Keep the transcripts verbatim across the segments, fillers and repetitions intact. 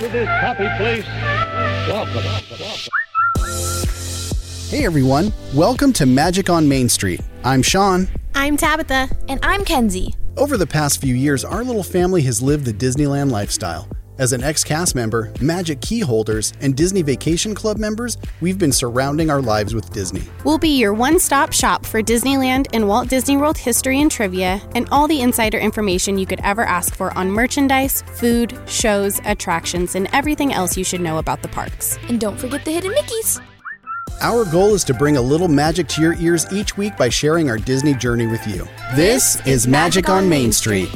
to this happy place, welcome. welcome. Hey everyone, welcome to Magic on Main Street. I'm Sean. I'm Tabitha. And I'm Kenzie. Over the past few years, our little family has lived the Disneyland lifestyle. As an ex-cast member, Magic key holders, and Disney Vacation Club members, we've been surrounding our lives with Disney. We'll be your one-stop shop for Disneyland and Walt Disney World history and trivia, and all the insider information you could ever ask for on merchandise, food, shows, attractions, and everything else you should know about the parks. And don't forget the hidden Mickeys. Our goal is to bring a little magic to your ears each week by sharing our Disney journey with you. This, this is Magic on Main Street.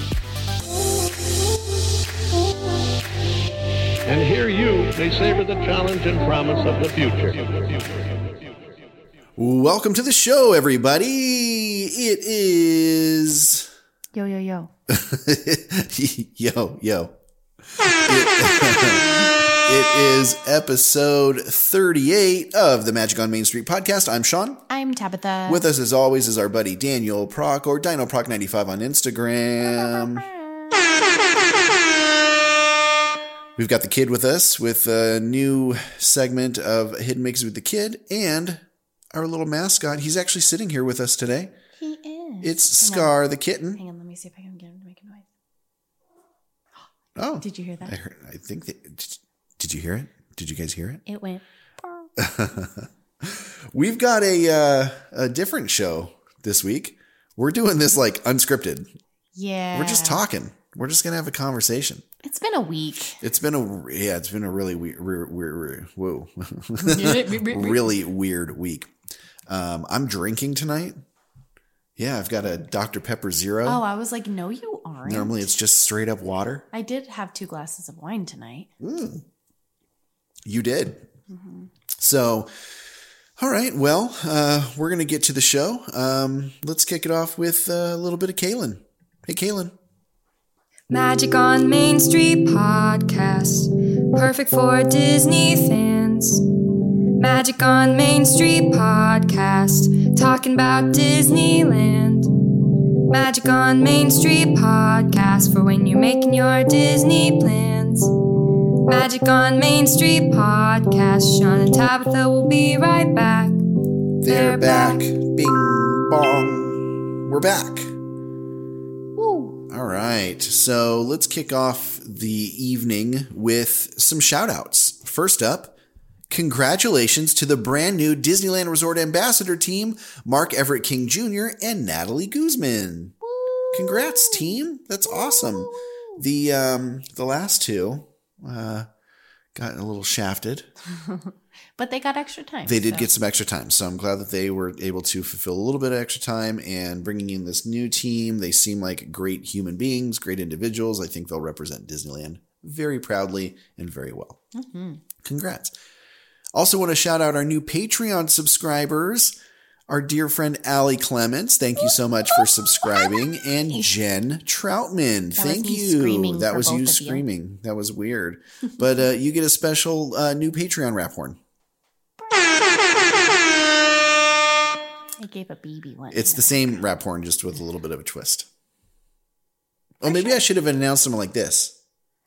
And here you may savor the challenge and promise of the future. Welcome to the show, everybody. It is... Yo, yo, yo. yo, yo. It, it is episode thirty-eight of the Magic on Main Street podcast. I'm Sean. I'm Tabitha. With us, as always, is our buddy Daniel Proc, or Dino Proc ninety-five on Instagram. We've got the kid with us with a new segment of Hidden Mickeys with the Kid, and our little mascot. He's actually sitting here with us today. He is. It's Hang Scar on. the kitten. Hang on, let me see if I can get him to make a noise. Oh, did you hear that? I heard. I think that. Did, did you hear it? Did you guys hear it? It went. We've got a uh, a different show this week. We're doing this like unscripted. Yeah. We're just talking. We're just gonna have a conversation. It's been a week. It's been a yeah. It's been a really weird, weird, weird whoa, really weird week. Um, I'm drinking tonight. Yeah, I've got a Doctor Pepper Zero. Oh, I was like, no, you aren't. Normally, it's just straight up water. I did have two glasses of wine tonight. Mm. You did. Mm-hmm. So, all right. Well, uh, we're gonna get to the show. Um, let's kick it off with a little bit of Kaylin. Hey, Kaylin. Magic on Main Street podcast, perfect for Disney fans. Magic on Main Street podcast, talking about Disneyland. Magic on Main Street podcast, for when you're making your Disney plans. Magic on Main Street podcast, Sean and Tabitha will be right back. They're, They're back. back. Bing bong. We're back. All right, so let's kick off the evening with some shout-outs. First up, congratulations to the brand new Disneyland Resort Ambassador team, Mark Everett King Junior and Natalie Guzman. Congrats, team. That's awesome. The um, the last two uh, got a little shafted. But they got extra time. They did so. get some extra time. So I'm glad that they were able to fulfill a little bit of extra time and bringing in this new team. They seem like great human beings, great individuals. I think they'll represent Disneyland very proudly and very well. Mm-hmm. Congrats. Also want to shout out our new Patreon subscribers, our dear friend Allie Clements. Thank you so much for subscribing. And Jen Troutman. That Thank you. That was you screaming. You. That was weird. But uh, you get a special uh, new Patreon rap horn. I gave a baby one. It's the same rap horn, just with a little bit of a twist. Oh, maybe I should have announced them like this.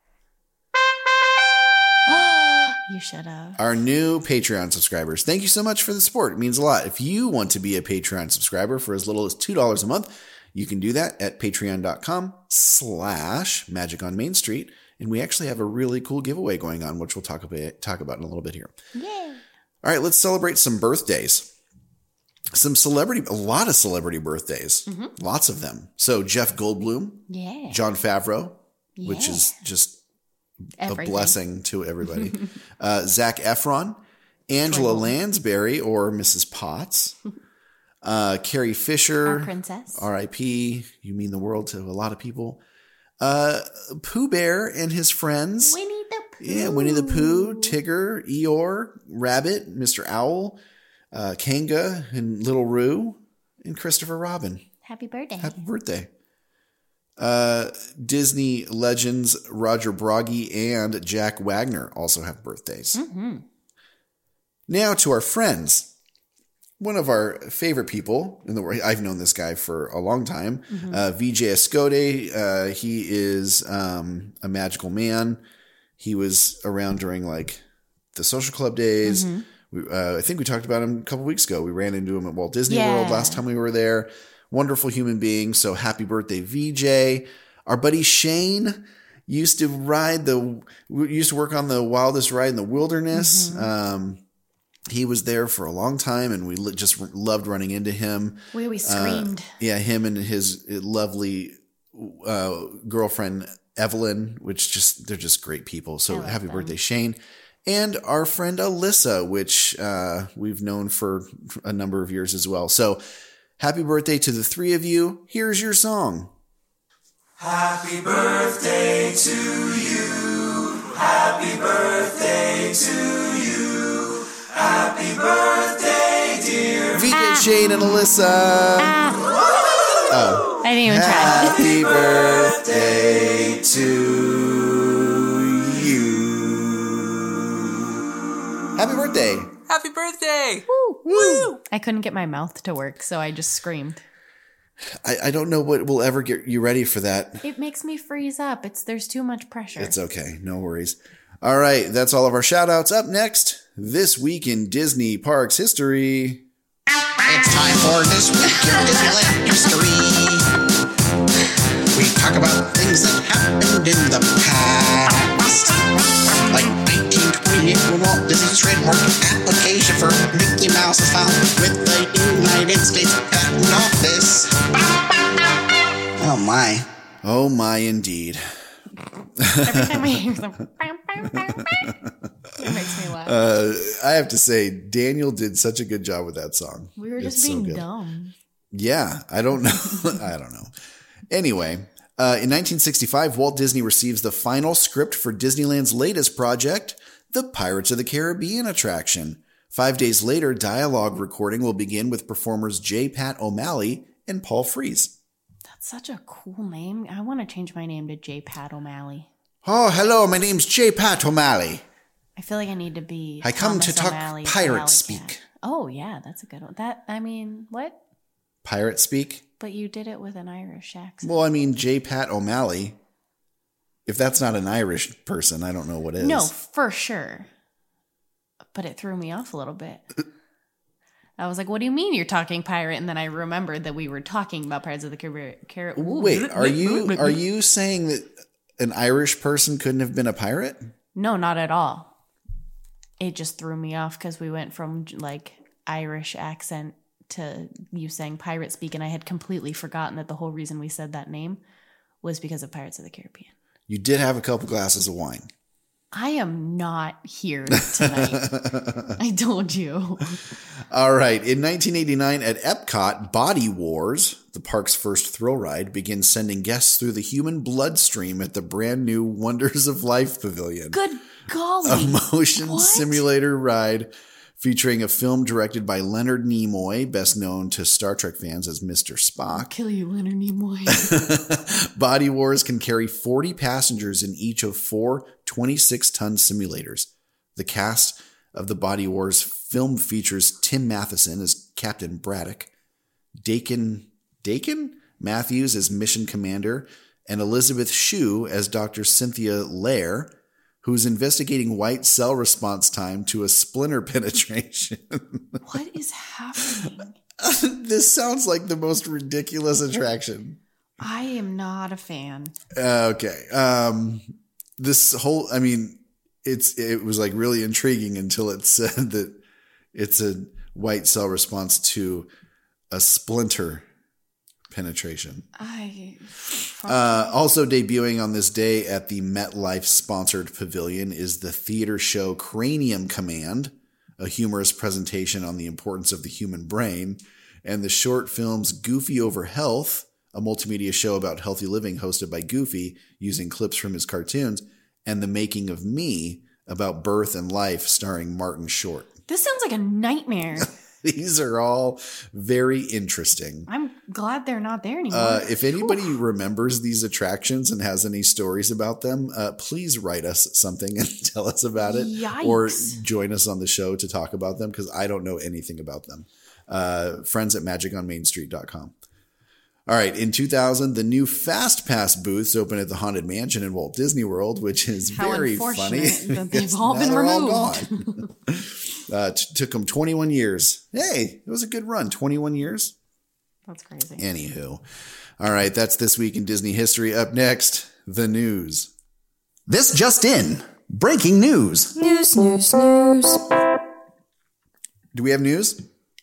You should have. Our new Patreon subscribers. Thank you so much for the support. It means a lot. If you want to be a Patreon subscriber for as little as two dollars a month, you can do that at patreon.com slash Magic on Main Street. And we actually have a really cool giveaway going on, which we'll talk about, talk about in a little bit here. Yay. All right, let's celebrate some birthdays. Some celebrity, a lot of celebrity birthdays. Mm-hmm. Lots of them. So Jeff Goldblum. Yeah. Jon Favreau, yeah. which is just Everything. a blessing to everybody. uh, Zac Efron. Angela Troy. Lansbury, or Missus Potts. Uh, Carrie Fisher. Our princess. R I P. You mean the world to a lot of people. Uh, Pooh Bear and his friends. Winnie the Pooh. Yeah, Winnie the Pooh, Tigger, Eeyore, Rabbit, Mister Owl, uh, Kanga, and Little Roo, and Christopher Robin. Happy birthday. Happy birthday. Uh, Disney legends Roger Broggie and Jack Wagner also have birthdays. Mm-hmm. Now to our friends. One of our favorite people in the world. I've known this guy for a long time. Mm-hmm. Uh, Vijay Escote. Uh, he is um, a magical man. He was around during like the social club days. Mm-hmm. We, uh, I think we talked about him a couple weeks ago. We ran into him at Walt Disney Yeah. World last time we were there. Wonderful human being. So happy birthday, V J. Our buddy Shane used to ride the, used to work on the wildest ride in the wilderness. Mm-hmm. Um, he was there for a long time and we li- just loved running into him. We always screamed. Uh, yeah, him and his lovely uh, girlfriend, Evelyn, which just, they're just great people. So happy them. birthday, Shane. And our friend Alyssa, which uh, we've known for a number of years as well. So happy birthday to the three of you. Here's your song. Happy birthday to you. Happy birthday to you. Happy birthday, dear V J, Shane, and Alyssa. Oh. I didn't even try. Happy birthday to you. Happy birthday. Happy birthday. Woo, woo. I couldn't get my mouth to work, so I just screamed. I, I don't know what will ever get you ready for that. It makes me freeze up. It's There's too much pressure. It's okay. No worries. All right. That's all of our shout outs. Up next, This Week in Disney Parks History. It's time for This Week in Disneyland History. We talk about things that happened in the past. Like nineteen twenty-eight when Walt Disney's trademark application for Mickey Mouse was filed with the United States Patent Office. Oh my. Oh my, indeed. Every time I hear some, it makes me laugh. Uh, I have to say, Daniel did such a good job with that song. We were just It's so being good. dumb. Yeah, I don't know. I don't know. Anyway, uh, in nineteen sixty-five, Walt Disney receives the final script for Disneyland's latest project, the Pirates of the Caribbean attraction. Five days later, dialogue recording will begin with performers J. Pat O'Malley and Paul Frees. That's such a cool name. I want to change my name to J. Pat O'Malley. Oh, hello, my name's J. Pat O'Malley. I feel like I need to be. I come Thomas to talk O'Malley, pirate Alley speak. Cat. Oh yeah, that's a good one. That I mean, what? Pirate speak? But you did it with an Irish accent. Well, I mean, J. Pat O'Malley. If that's not an Irish person, I don't know what is. No, for sure. But it threw me off a little bit. I was like, what do you mean you're talking pirate? And then I remembered that we were talking about Pirates of the Caribbean. Car- Wait, are you are you saying that an Irish person couldn't have been a pirate? No, not at all. It just threw me off because we went from like Irish accent to you saying pirate speak, and I had completely forgotten that the whole reason we said that name was because of Pirates of the Caribbean. You did have a couple glasses of wine. I am not here tonight. I told you. All right. In nineteen eighty-nine at Epcot, Body Wars, the park's first thrill ride, begins sending guests through the human bloodstream at the brand new Wonders of Life Pavilion. Good golly. A motion What? simulator ride featuring a film directed by Leonard Nimoy, best known to Star Trek fans as Mister Spock. Kill you, Leonard Nimoy. Body Wars can carry forty passengers in each of four twenty-six ton simulators. The cast of the Body Wars film features Tim Matheson as Captain Braddock, Dakin, Dakin Matthews as Mission Commander, and Elizabeth Shue as Doctor Cynthia Lair, who's investigating white cell response time to a splinter penetration. What is happening? This sounds like the most ridiculous attraction. I am not a fan. Uh, okay. Um, this whole, I mean, it's, it was like really intriguing until it said that it's a white cell response to a splinter penetration. I. Uh, also debuting on this day at the MetLife sponsored pavilion is the theater show Cranium Command, a humorous presentation on the importance of the human brain, and the short films Goofy Over Health, a multimedia show about healthy living hosted by Goofy using clips from his cartoons, and The Making of Me, about birth and life starring Martin Short. This sounds like a nightmare. These are all very interesting. I'm glad they're not there anymore. Uh, if anybody remembers these attractions and has any stories about them, uh, please write us something and tell us about it. Yikes. Or join us on the show to talk about them because I don't know anything about them. Uh, friends at magic on main street dot com. All right. In two thousand, the new Fast Pass booths opened at the Haunted Mansion in Walt Disney World, which is How very unfortunate funny. that they've Yes, all now been they're all removed. gone. uh, t- took them twenty-one years. Hey, it was a good run. twenty-one years. That's crazy. Anywho. All right. That's This Week in Disney History. Up next, the news. This just in. Breaking news. News, news, news. Do we have news?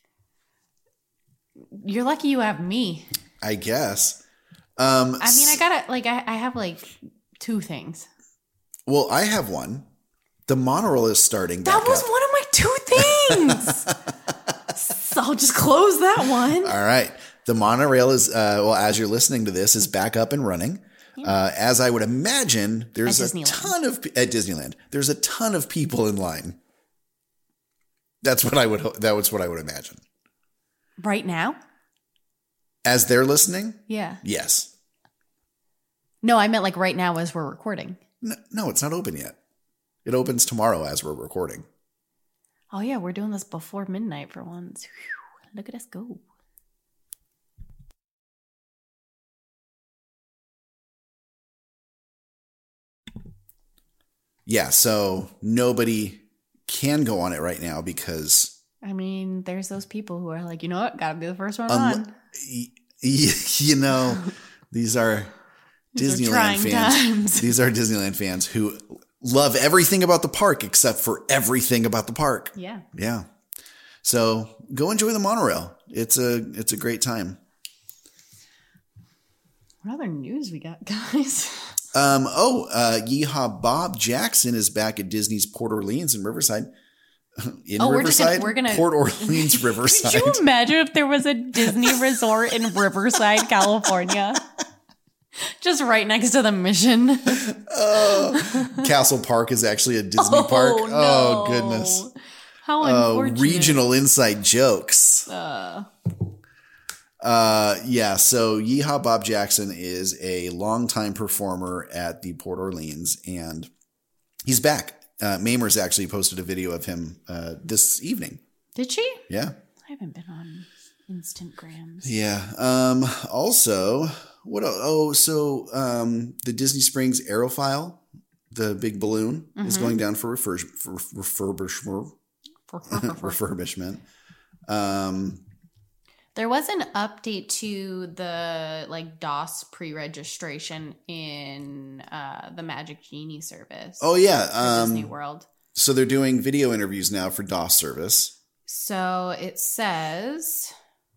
You're lucky you have me. I guess. Um, I mean, I gotta, like, I, I have, like, two things. Well, I have one. The monorail is starting back That was up. one of my two things. So I'll just close that one. All right. The monorail is, uh, well, as you're listening to this, is back up and running. Uh, as I would imagine, there's At a Disneyland. ton of, at Disneyland, there's a ton of people in line. That's what I would, ho- that was what I would imagine. Right now? As they're listening? Yeah. Yes. No, I meant like right now as we're recording. No, no, it's not open yet. It opens tomorrow as we're recording. Oh, yeah, we're doing this before midnight for once. Whew, look at us go. Yeah, so nobody can go on it right now because I mean, there's those people who are like, you know what? Gotta be the first one um, on. y- y- you know, these are These are Disneyland trying fans. times. These are Disneyland fans who love everything about the park except for everything about the park. Yeah. Yeah. So go enjoy the monorail. It's a it's a great time. What other news we got, guys? Um, oh, uh, Yeehaw Bob Jackson is back at Disney's Port Orleans in Riverside. In Oh, we're just Riverside? gonna- we're gonna- Port Orleans, Riverside. Could you imagine if there was a Disney resort in Riverside, California? Just right next to the Mission. Oh, Castle Park is actually a Disney park. no. Oh, goodness. How Oh, unfortunate. regional inside jokes. Uh, Uh, yeah, so Yeehaw Bob Jackson is a longtime performer at the Port Orleans, and he's back. Uh, Mamers actually posted a video of him uh, this evening. did she? Yeah. I haven't been on Instagrams. Yeah. Um, also, what? Oh, so um, the Disney Springs Aerophile, the big balloon, is going down for, refur- for refurbishment. refurbishment. Um, There was an update to the like DOS pre-registration in uh, the Magic Genie service. oh yeah. for Um, Disney World. So they're doing video interviews now for DOS service. So it says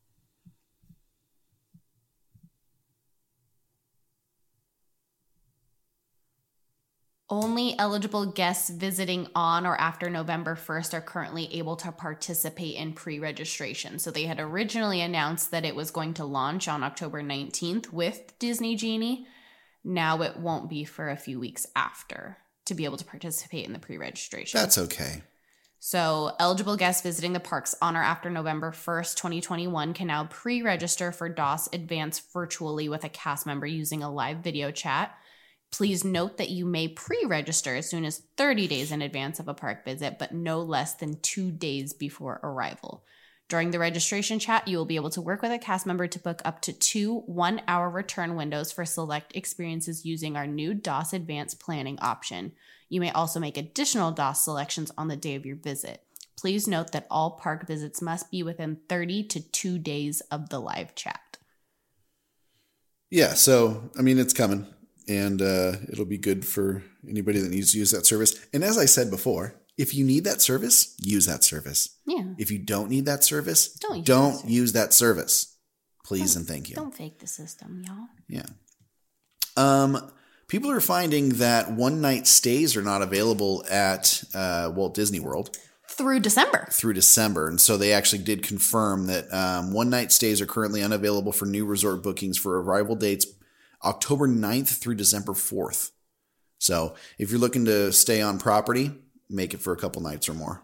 only eligible guests visiting on or after November first are currently able to participate in pre-registration. So they had originally announced that it was going to launch on October nineteenth with Disney Genie. Now it won't be for a few weeks after to be able to participate in the pre-registration. That's okay. So eligible guests visiting the parks on or after November first, twenty twenty-one can now pre-register for DOS Advance virtually with a cast member using a live video chat. Please note that you may pre-register as soon as thirty days in advance of a park visit, but no less than two days before arrival. During the registration chat, you will be able to work with a cast member to book up to two one-hour return windows for select experiences using our new DOS Advance planning option. You may also make additional DOS selections on the day of your visit. Please note that all park visits must be within thirty to two days of the live chat. Yeah, so I mean it's coming, and uh, it'll be good for anybody that needs to use that service. And as I said before, if you need that service, use that service. Yeah. If you don't need that service, Don't use don't that service. use that service. Please and thank you. Don't fake the system, y'all. Yeah. Um, people are finding that one night stays are not available at uh, Walt Disney World Through December. through December. And so they actually did confirm that um, one night stays are currently unavailable for new resort bookings for arrival dates October ninth through December fourth. So if you're looking to stay on property, make it for a couple nights or more.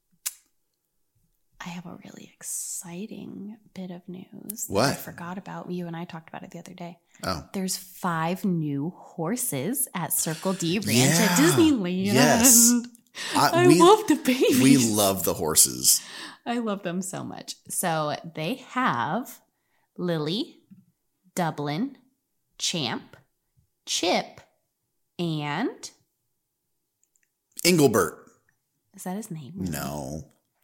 I have a really exciting bit of news. that What? I forgot about. You and I talked about it the other day. Oh. There's five new horses at Circle D Ranch Yeah. at Disneyland. Yes. I, I we, love the babies. we love the horses. I love them so much. So they have Lily, Dublin, Champ, Chip, and... Engelbert. Is that his name? No.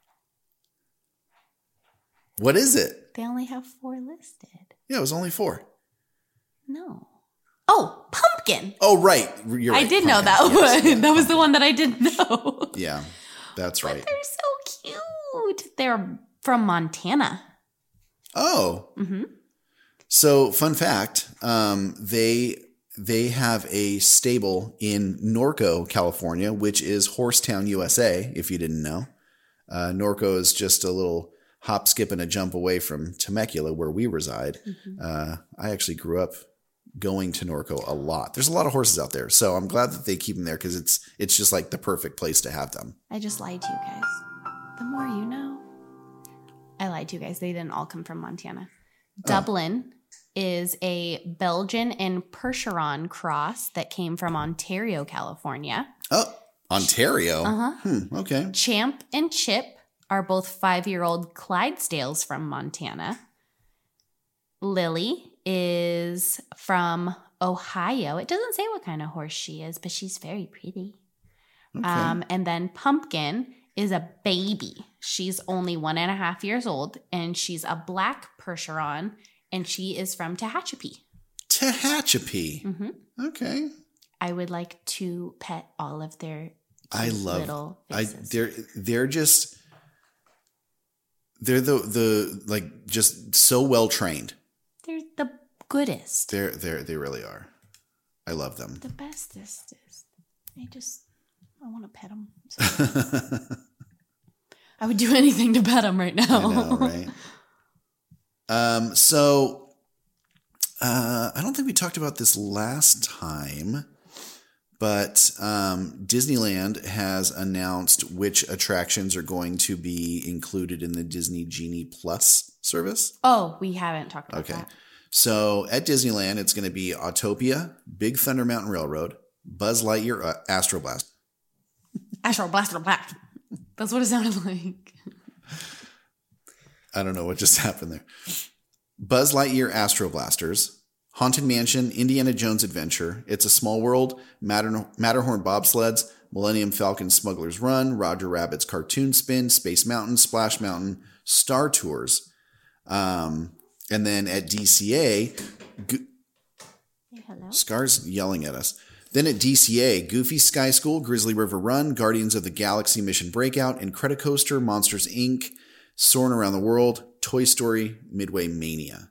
What is it? They only have four listed. Yeah, it was only four. No. Oh, Pumpkin. Oh, right. You're right. I did know Pumpkin. that Yes, one. yeah, that was the Pumpkin. one that I didn't know. Yeah, that's right. But they're so cute. They're from Montana. Oh. Mm-hmm. So, fun fact, um, they they have a stable in Norco, California, which is Horsetown, U S A, if you didn't know. Uh, Norco is just a little hop, skip, and a jump away from Temecula, where we reside. Mm-hmm. Uh, I actually grew up going to Norco a lot. There's a lot of horses out there, so I'm glad that they keep them there because it's it's just like the perfect place to have them. I just lied to you guys. The more you know. I lied to you guys. They didn't all come from Montana. Oh. Dublin is a Belgian and Percheron cross that came from Ontario, California. Oh, Ontario? Uh-huh. Hmm, okay. Champ and Chip are both five-year-old Clydesdales from Montana. Lily is from Ohio. It doesn't say what kind of horse she is, but she's very pretty. Okay. Um, and then Pumpkin is a baby. She's only one and a half years old, and she's a black Percheron, and she is from Tehachapi. Tehachapi. Mm-hmm. Okay. I would like to pet all of their I love little I faces. they're they're just they're the the like just so well trained. They're the goodest. They're they're they really are. I love them. The bestest is I just I want to pet them. So. I would do anything to pet them right now. I know, right? um. So, uh, I don't think we talked about this last time, but um, Disneyland has announced which attractions are going to be included in the Disney Genie Plus service. Oh, we haven't talked about okay. that. So at Disneyland, it's going to be Autopia, Big Thunder Mountain Railroad, Buzz Lightyear, uh, Astro Blast. Astro Blaster Blast. That's what it sounded like. I don't know what just happened there. Buzz Lightyear Astro Blasters, Haunted Mansion, Indiana Jones Adventure, It's a Small World, Matter- Matterhorn Bobsleds, Millennium Falcon Smuggler's Run, Roger Rabbit's Cartoon Spin, Space Mountain, Splash Mountain, Star Tours. Um, and then at D C A, Go- Hey, hello. Scar's yelling at us. Then at D C A, Goofy Sky School, Grizzly River Run, Guardians of the Galaxy Mission Breakout, Incredicoaster, Monsters Incorporated, Soarin' Around the World, Toy Story, Midway Mania.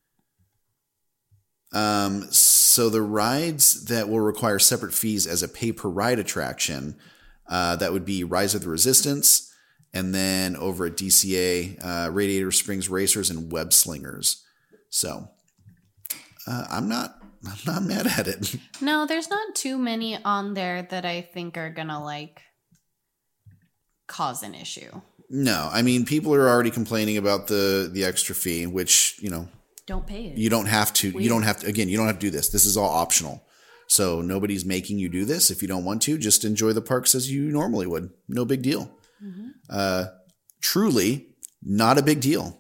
Um, so the rides that will require separate fees as a pay-per-ride attraction, uh, that would be Rise of the Resistance, and then over at D C A, uh, Radiator Springs Racers and Web Slingers. So uh, I'm not... I'm not mad at it. No, there's not too many on there that I think are gonna like cause an issue. No, I mean, people are already complaining about the the extra fee, which, you know, don't pay it. You don't have to. Weird. You don't have to. Again, you don't have to do this. This is all optional. So nobody's making you do this. If you don't want to, just enjoy the parks as you normally would. No big deal. Mm-hmm. Uh, truly, not a big deal.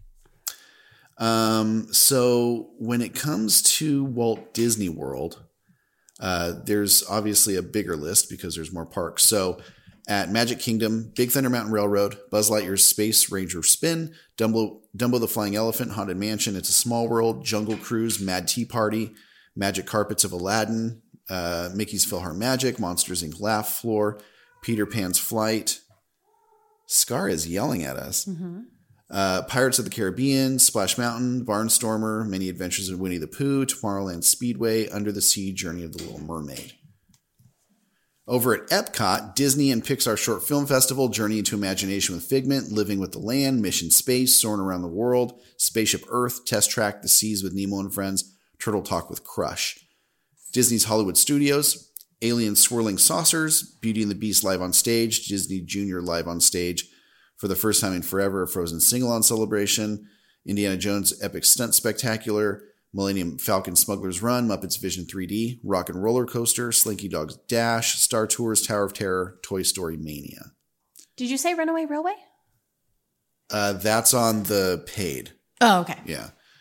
Um, so when it comes to Walt Disney World, uh, there's obviously a bigger list because there's more parks. So at Magic Kingdom, Big Thunder Mountain Railroad, Buzz Lightyear's Space Ranger Spin, Dumbo, Dumbo the Flying Elephant, Haunted Mansion, It's a Small World, Jungle Cruise, Mad Tea Party, Magic Carpets of Aladdin, uh, Mickey's PhilharMagic, Monsters Incorporated. Laugh Floor, Peter Pan's Flight. Scar is yelling at us. Mm-hmm. Uh, Pirates of the Caribbean, Splash Mountain, Barnstormer, Many Adventures of Winnie the Pooh, Tomorrowland Speedway, Under the Sea, Journey of the Little Mermaid. Over at Epcot, Disney and Pixar Short Film Festival, Journey into Imagination with Figment, Living with the Land, Mission Space, Soarin' Around the World, Spaceship Earth, Test Track, The Seas with Nemo and Friends, Turtle Talk with Crush. Disney's Hollywood Studios, Alien Swirling Saucers, Beauty and the Beast live on stage, Disney Junior live on stage, for the first time in forever, a Frozen sing-along celebration, Indiana Jones Epic Stunt Spectacular, Millennium Falcon Smuggler's Run, Muppets Vision three D, Rock and Roller Coaster, Slinky Dog's Dash, Star Tours, Tower of Terror, Toy Story Mania. Did you say Runaway Railway? Uh, that's on the paid. Oh, okay. Yeah.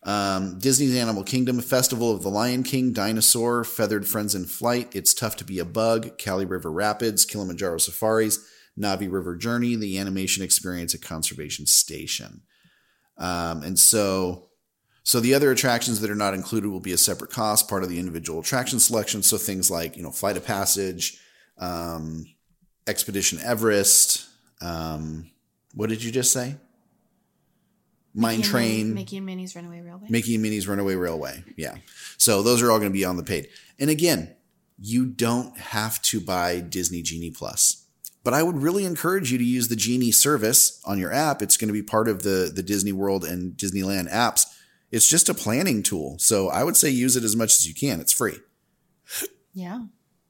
Um, Disney's Animal Kingdom, Festival of the Lion King, Dinosaur, Feathered Friends in Flight, It's Tough to Be a Bug, Cali River Rapids, Kilimanjaro Safaris, Navi River Journey, the Animation Experience at Conservation Station. Um, and so, so the other attractions that are not included will be a separate cost, part of the individual attraction selection. So things like, you know, Flight of Passage, um, Expedition Everest. Um, what did you just say? Mine Mickey Train. And Mickey and Minnie's Runaway Railway. Mickey and Minnie's Runaway Railway. Yeah. So those are all going to be on the paid. And again, you don't have to buy Disney Genie Plus. But I would really encourage you to use the Genie service on your app. It's going to be part of the, the Disney World and Disneyland apps. It's just a planning tool. So I would say use it as much as you can. It's free. Yeah.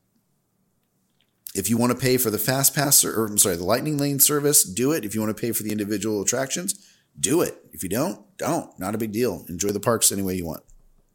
If you want to pay for the Fast Pass, or I'm sorry, the Lightning Lane service, do it. If you want to pay for the individual attractions, do it. If you don't, don't. Not a big deal. Enjoy the parks any way you want.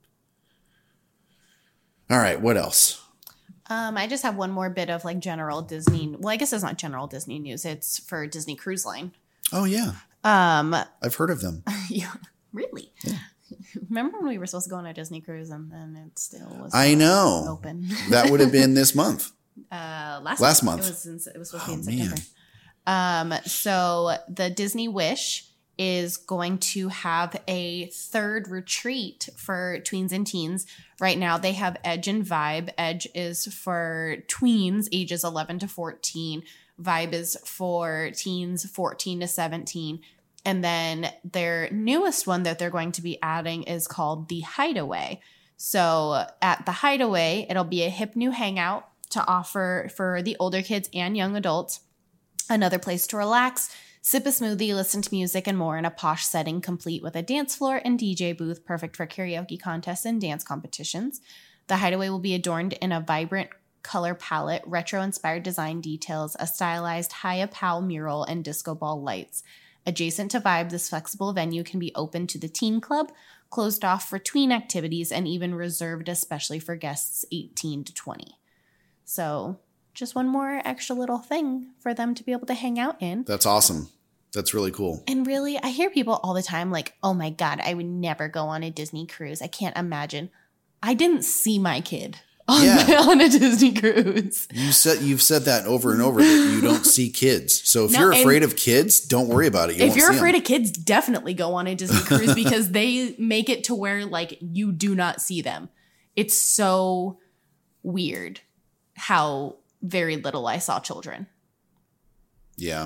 All right. What else? Um, I just have one more bit of like general Disney. Well, I guess it's not general Disney news. It's for Disney Cruise Line. Oh, yeah. Um, I've heard of them. yeah, really? Yeah. Remember when we were supposed to go on a Disney cruise and then it still was I know. open? That would have been this month. Uh, last Last month. month. It was, in, it was supposed Oh, to be in man. September. Um, so the Disney Wish is going to have a third retreat for tweens and teens. Right now they have Edge and Vibe. Edge is for tweens ages eleven to fourteen. Vibe is for teens fourteen to seventeen. And then their newest one that they're going to be adding is called The Hideaway. So at The Hideaway, it'll be a hip new hangout to offer for the older kids and young adults. Another place to relax, sip a smoothie, listen to music, and more in a posh setting complete with a dance floor and D J booth perfect for karaoke contests and dance competitions. The Hideaway will be adorned in a vibrant color palette, retro-inspired design details, a stylized high-apal mural, and disco ball lights. Adjacent to Vibe, this flexible venue can be open to the teen club, closed off for tween activities, and even reserved especially for guests eighteen to twenty. So just one more extra little thing for them to be able to hang out in. That's awesome. That's really cool. And really, I hear people all the time like, oh my God, I would never go on a Disney cruise. I can't imagine. I didn't see my kid on, Yeah. on a Disney cruise. You said you've said that over and over that you don't see kids. So if No, you're and- afraid of kids, don't worry about it. You If won't you're see afraid them. of kids, definitely go on a Disney cruise because they make it to where like you do not see them. It's so weird how very little I saw children. Yeah.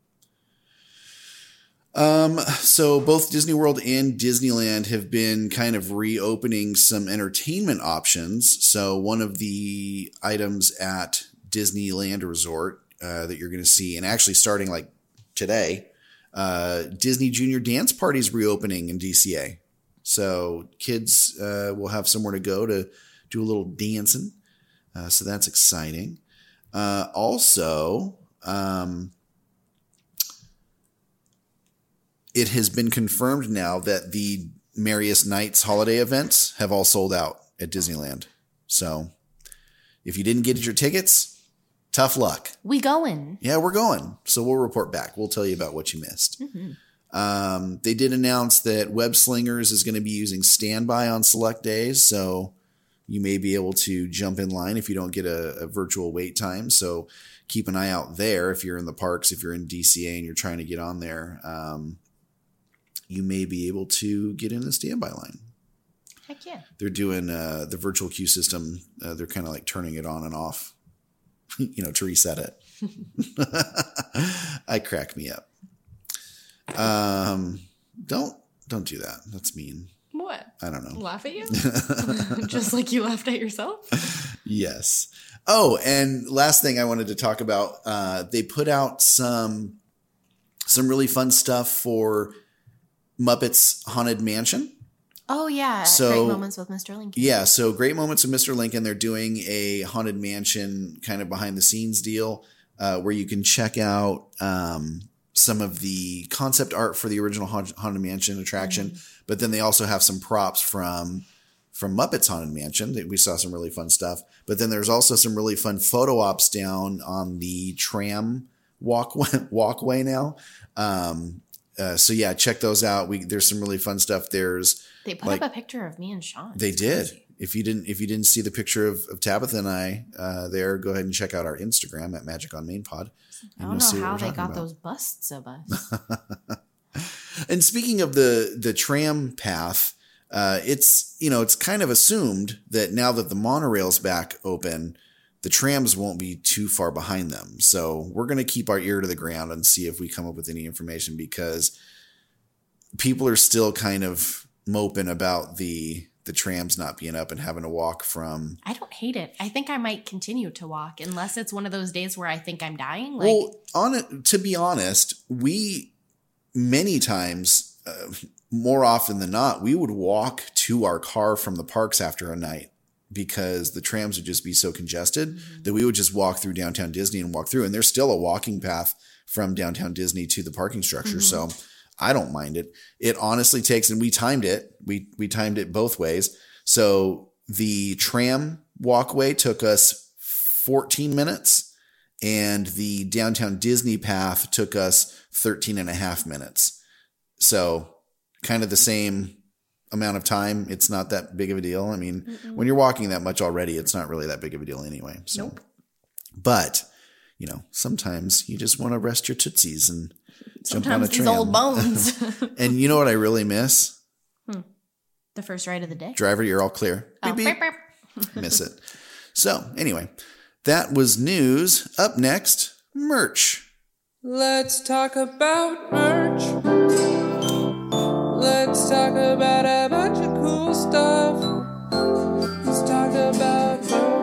Um, so both Disney World and Disneyland have been kind of reopening some entertainment options. So one of the items at Disneyland Resort uh, that you're going to see, and actually starting like today, uh, Disney Junior Dance Party's reopening in D C A. So kids uh, will have somewhere to go to do a little dancing. Uh, so that's exciting. Uh, also, um, it has been confirmed now that the Merriest Nights holiday events have all sold out at Disneyland. So if you didn't get your tickets, tough luck. We going. Yeah, we're going. So we'll report back. We'll tell you about what you missed. Mm-hmm. Um, they did announce that Web Slingers is going to be using standby on select days. So you may be able to jump in line if you don't get a, a virtual wait time. So keep an eye out there if you're in the parks, if you're in D C A and you're trying to get on there. Um, you may be able to get in the standby line. Heck yeah. They're doing uh, the virtual queue system. Uh, they're kind of like turning it on and off, you know, to reset it. I crack me up. Um, don't, don't do that. That's mean. What? I don't know. Laugh at you? Just like you laughed at yourself? Yes. Oh, and last thing I wanted to talk about, uh, they put out some, some really fun stuff for Muppets Haunted Mansion. Oh, yeah. So- Great Moments with Mister Lincoln. Yeah, so Great Moments of Mister Lincoln. They're doing a Haunted Mansion kind of behind the scenes deal uh, where you can check out um, some of the concept art for the original Haunted Haunted Mansion attraction, mm-hmm. but then they also have some props from from Muppets Haunted Mansion. We saw some really fun stuff, but then there's also some really fun photo ops down on the tram walkway, walkway now. Um, uh, so yeah, check those out. We there's some really fun stuff. There's They put like, up a picture of me and Sean. They It's did. crazy. If you didn't, if you didn't see the picture of, of Tabitha and I uh, there, go ahead and check out our Instagram at Magic on Main Pod. I don't know how they got about. those busts of us. And speaking of the the tram path, uh, it's you know it's kind of assumed that now that the monorail's back open, the trams won't be too far behind them. So we're going to keep our ear to the ground and see if we come up with any information, because people are still kind of moping about the the trams not being up and having to walk from. I don't hate it. I think I might continue to walk unless it's one of those days where I think I'm dying. Like, Well, on it, to be honest, we many times, uh, more often than not, we would walk to our car from the parks after a night because the trams would just be so congested mm-hmm. that we would just walk through downtown Disney and walk through. And there's still a walking path from downtown Disney to the parking structure. Mm-hmm. So I don't mind it. It honestly takes, and we timed it. We, we timed it both ways. So the tram walkway took us fourteen minutes and the downtown Disney path took us thirteen and a half minutes. So kind of the same amount of time. It's not that big of a deal. I mean, Mm-mm. when you're walking that much already, it's not really that big of a deal anyway. So, nope. But, you know, sometimes you just want to rest your tootsies and sometimes jump on a these tram. old bones. And you know what I really miss? Hmm. The first ride of the day. Driver, you're all clear. Oh, beep, beep. burp, burp. Miss it. So anyway, that was news. Up next, merch. Let's talk about merch. Let's talk about a bunch of cool stuff. Let's talk about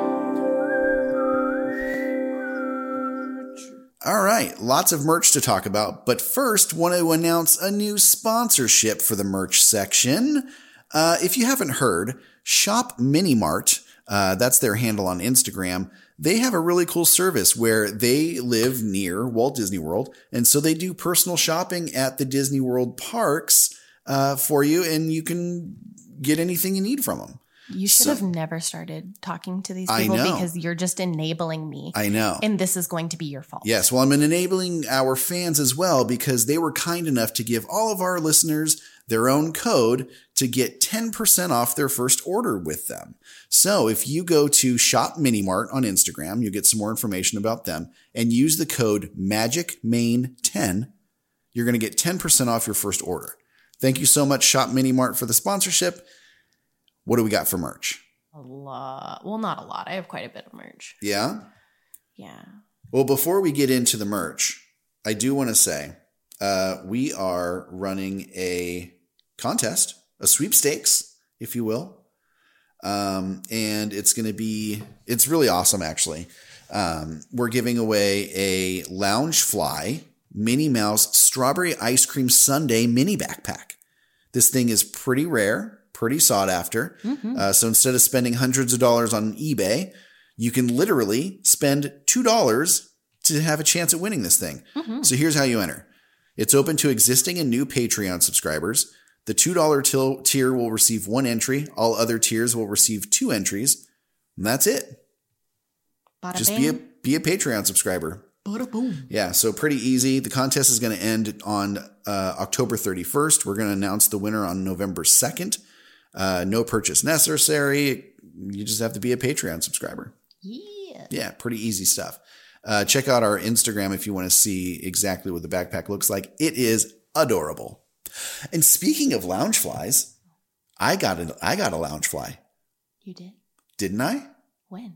merch. All right, lots of merch to talk about, but first, want to announce a new sponsorship for the merch section. Uh, if you haven't heard, Shop Mini Mart, uh, that's their handle on Instagram. They have a really cool service where they live near Walt Disney World, and so they do personal shopping at the Disney World parks uh, for you, and you can get anything you need from them. You should So- have never started talking to these I people know. because you're just enabling me. I know. And this is going to be your fault. Yes, well, I'm enabling our fans as well because they were kind enough to give all of our listeners their own code to get ten percent off their first order with them. So if you go to Shop Mini Mart on Instagram, you get some more information about them and use the code Magic Main ten, you're going to get ten percent off your first order. Thank you so much, Shop Mini Mart, for the sponsorship. What do we got for merch? A lot. Well, not a lot. I have quite a bit of merch. Yeah? Yeah. Well, before we get into the merch, I do want to say uh, we are running a contest, a sweepstakes, if you will. Um, and it's going to be, it's really awesome, actually. Um, we're giving away a Loungefly Minnie Mouse Strawberry Ice Cream Sundae mini backpack. This thing is pretty rare, pretty sought after. Mm-hmm. Uh, so instead of spending hundreds of dollars on eBay, you can literally spend two dollars to have a chance at winning this thing. Mm-hmm. So here's how you enter. It's open to existing and new Patreon subscribers. The two dollars til- tier will receive one entry. All other tiers will receive two entries. And that's it. Bada Just bing. be a be a Patreon subscriber. Bada boom. Yeah, so pretty easy. The contest is going to end on uh, October thirty-first. We're going to announce the winner on November second. Uh, no purchase necessary. You just have to be a Patreon subscriber. Yeah. Yeah, pretty easy stuff. Uh, check out our Instagram if you want to see exactly what the backpack looks like. It is adorable. And speaking of Loungeflies, I got a, I got a Loungefly. You did? Didn't I? When?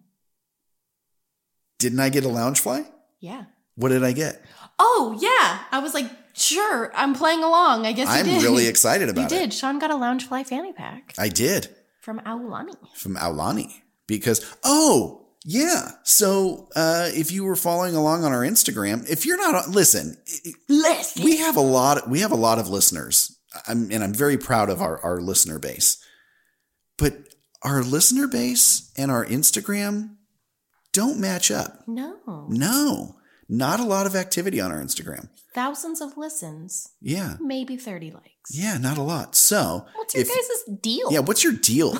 Didn't I get a Loungefly? Yeah. What did I get? Oh, yeah. I was like, sure, I'm playing along. I guess you I'm did. really excited about you it. did. Sean got a Loungefly fanny pack I did. from Aulani. From Aulani. Because, oh, yeah. So uh, if you were following along on our Instagram, if you're not, listen, Listen. we have a lot, we have a lot of listeners. I'm, and I'm very proud of our, our listener base. But our listener base and our Instagram don't match up. No. No, not a lot of activity on our Instagram. Thousands of listens. Yeah. Maybe thirty likes. Yeah, not a lot. So What's your if- guys' deal? Yeah, what's your deal?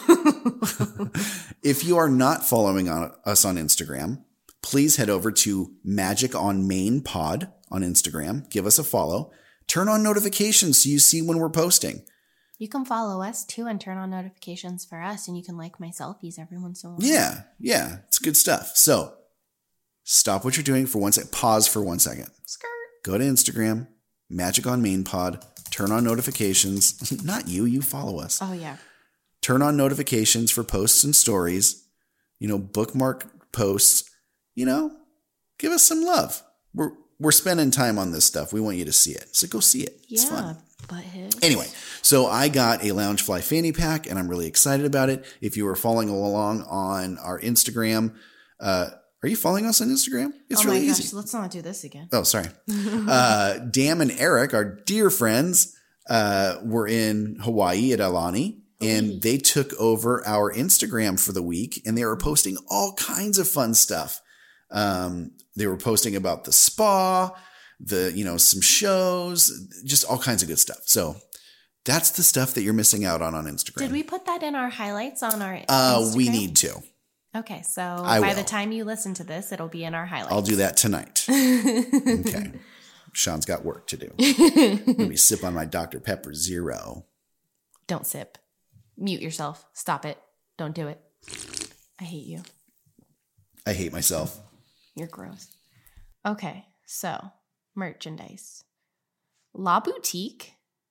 If you are not following on us on Instagram, please head over to Magic on Main Pod on Instagram. Give us a follow. Turn on notifications so you see when we're posting. You can follow us too and turn on notifications for us, and you can like my selfies every once in a while. Yeah, yeah, it's good stuff. So stop what you're doing for one second. Pause for one second. Skirt. Go to Instagram, Magic on Main Pod. Turn on notifications. Not you, you follow us. Oh, yeah. Turn on notifications for posts and stories. You know, bookmark posts. You know, give us some love. We're we're spending time on this stuff. We want you to see it. So go see it. It's Yeah, fun. butthead. Anyway, so I got a Loungefly fanny pack, and I'm really excited about it. If you were following along on our Instagram, uh, are you following us on Instagram? It's oh really my gosh, easy. let's not do this again. Oh, sorry. uh, Dam and Eric, our dear friends, uh, were in Hawaii at Aulani, and they took over our Instagram for the week, and they were posting all kinds of fun stuff. Um, they were posting about the spa, the, you know, some shows, just all kinds of good stuff. So that's the stuff that you're missing out on on Instagram. Did we put that in our highlights on our Uh, Instagram? we need to. Okay, so I by will. the time you listen to this, it'll be in our highlights. I'll do that tonight. Okay. Sean's got work to do. Let me sip on my Doctor Pepper Zero. Don't sip. Mute yourself. Stop it. Don't do it. I hate you. I hate myself. You're gross. Okay, so merchandise. La Boutique.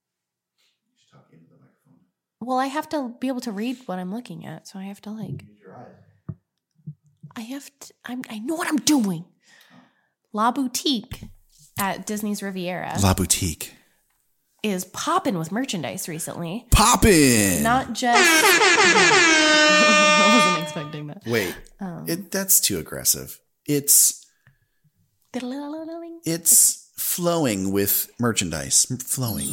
Well, I have to be able to read what I'm looking at, so I have to like. I have to. I'm, I know what I'm doing. La Boutique at Disney's Riviera La Boutique. is popping with merchandise recently. Poppin'! Not just. I wasn't expecting that. Wait, Um, it, that's too aggressive. It's it's flowing with merchandise. Flowing.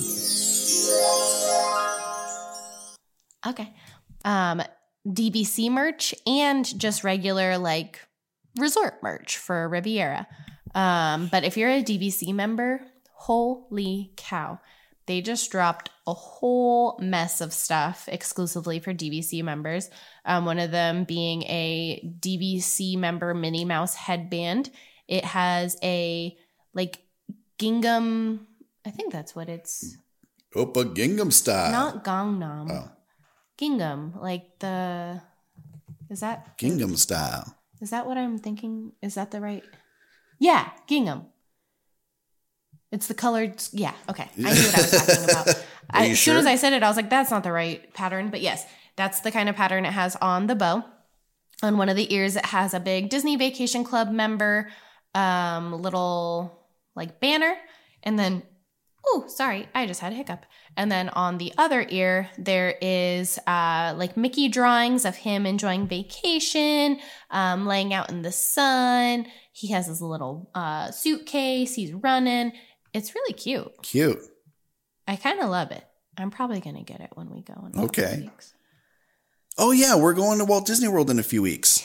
Okay. Um, D B C merch and just regular like resort merch for Riviera. Um, but if you're a D B C member, holy cow. They just dropped a whole mess of stuff exclusively for D B C members. Um, one of them being a D B C member Minnie Mouse headband. It has a like gingham, I think that's what it's. Oppa Gingham style. Not Gangnam. Oh. Gingham, like the, is that? Gingham style. Is that what I'm thinking? Is that the right? Yeah, gingham. It's the colored, yeah, okay. I knew what I was talking about. I, you as sure? soon as I said it, I was like, that's not the right pattern. But yes, that's the kind of pattern it has on the bow. On one of the ears, it has a big Disney Vacation Club member um, little like banner. And then, oh, sorry, I just had a hiccup. And then on the other ear, there is uh, like Mickey drawings of him enjoying vacation, um, laying out in the sun. He has his little uh, suitcase. He's running. It's really cute. Cute. I kind of love it. I'm probably going to get it when we go. In a couple Okay. weeks. Oh, yeah, we're going to Walt Disney World in a few weeks.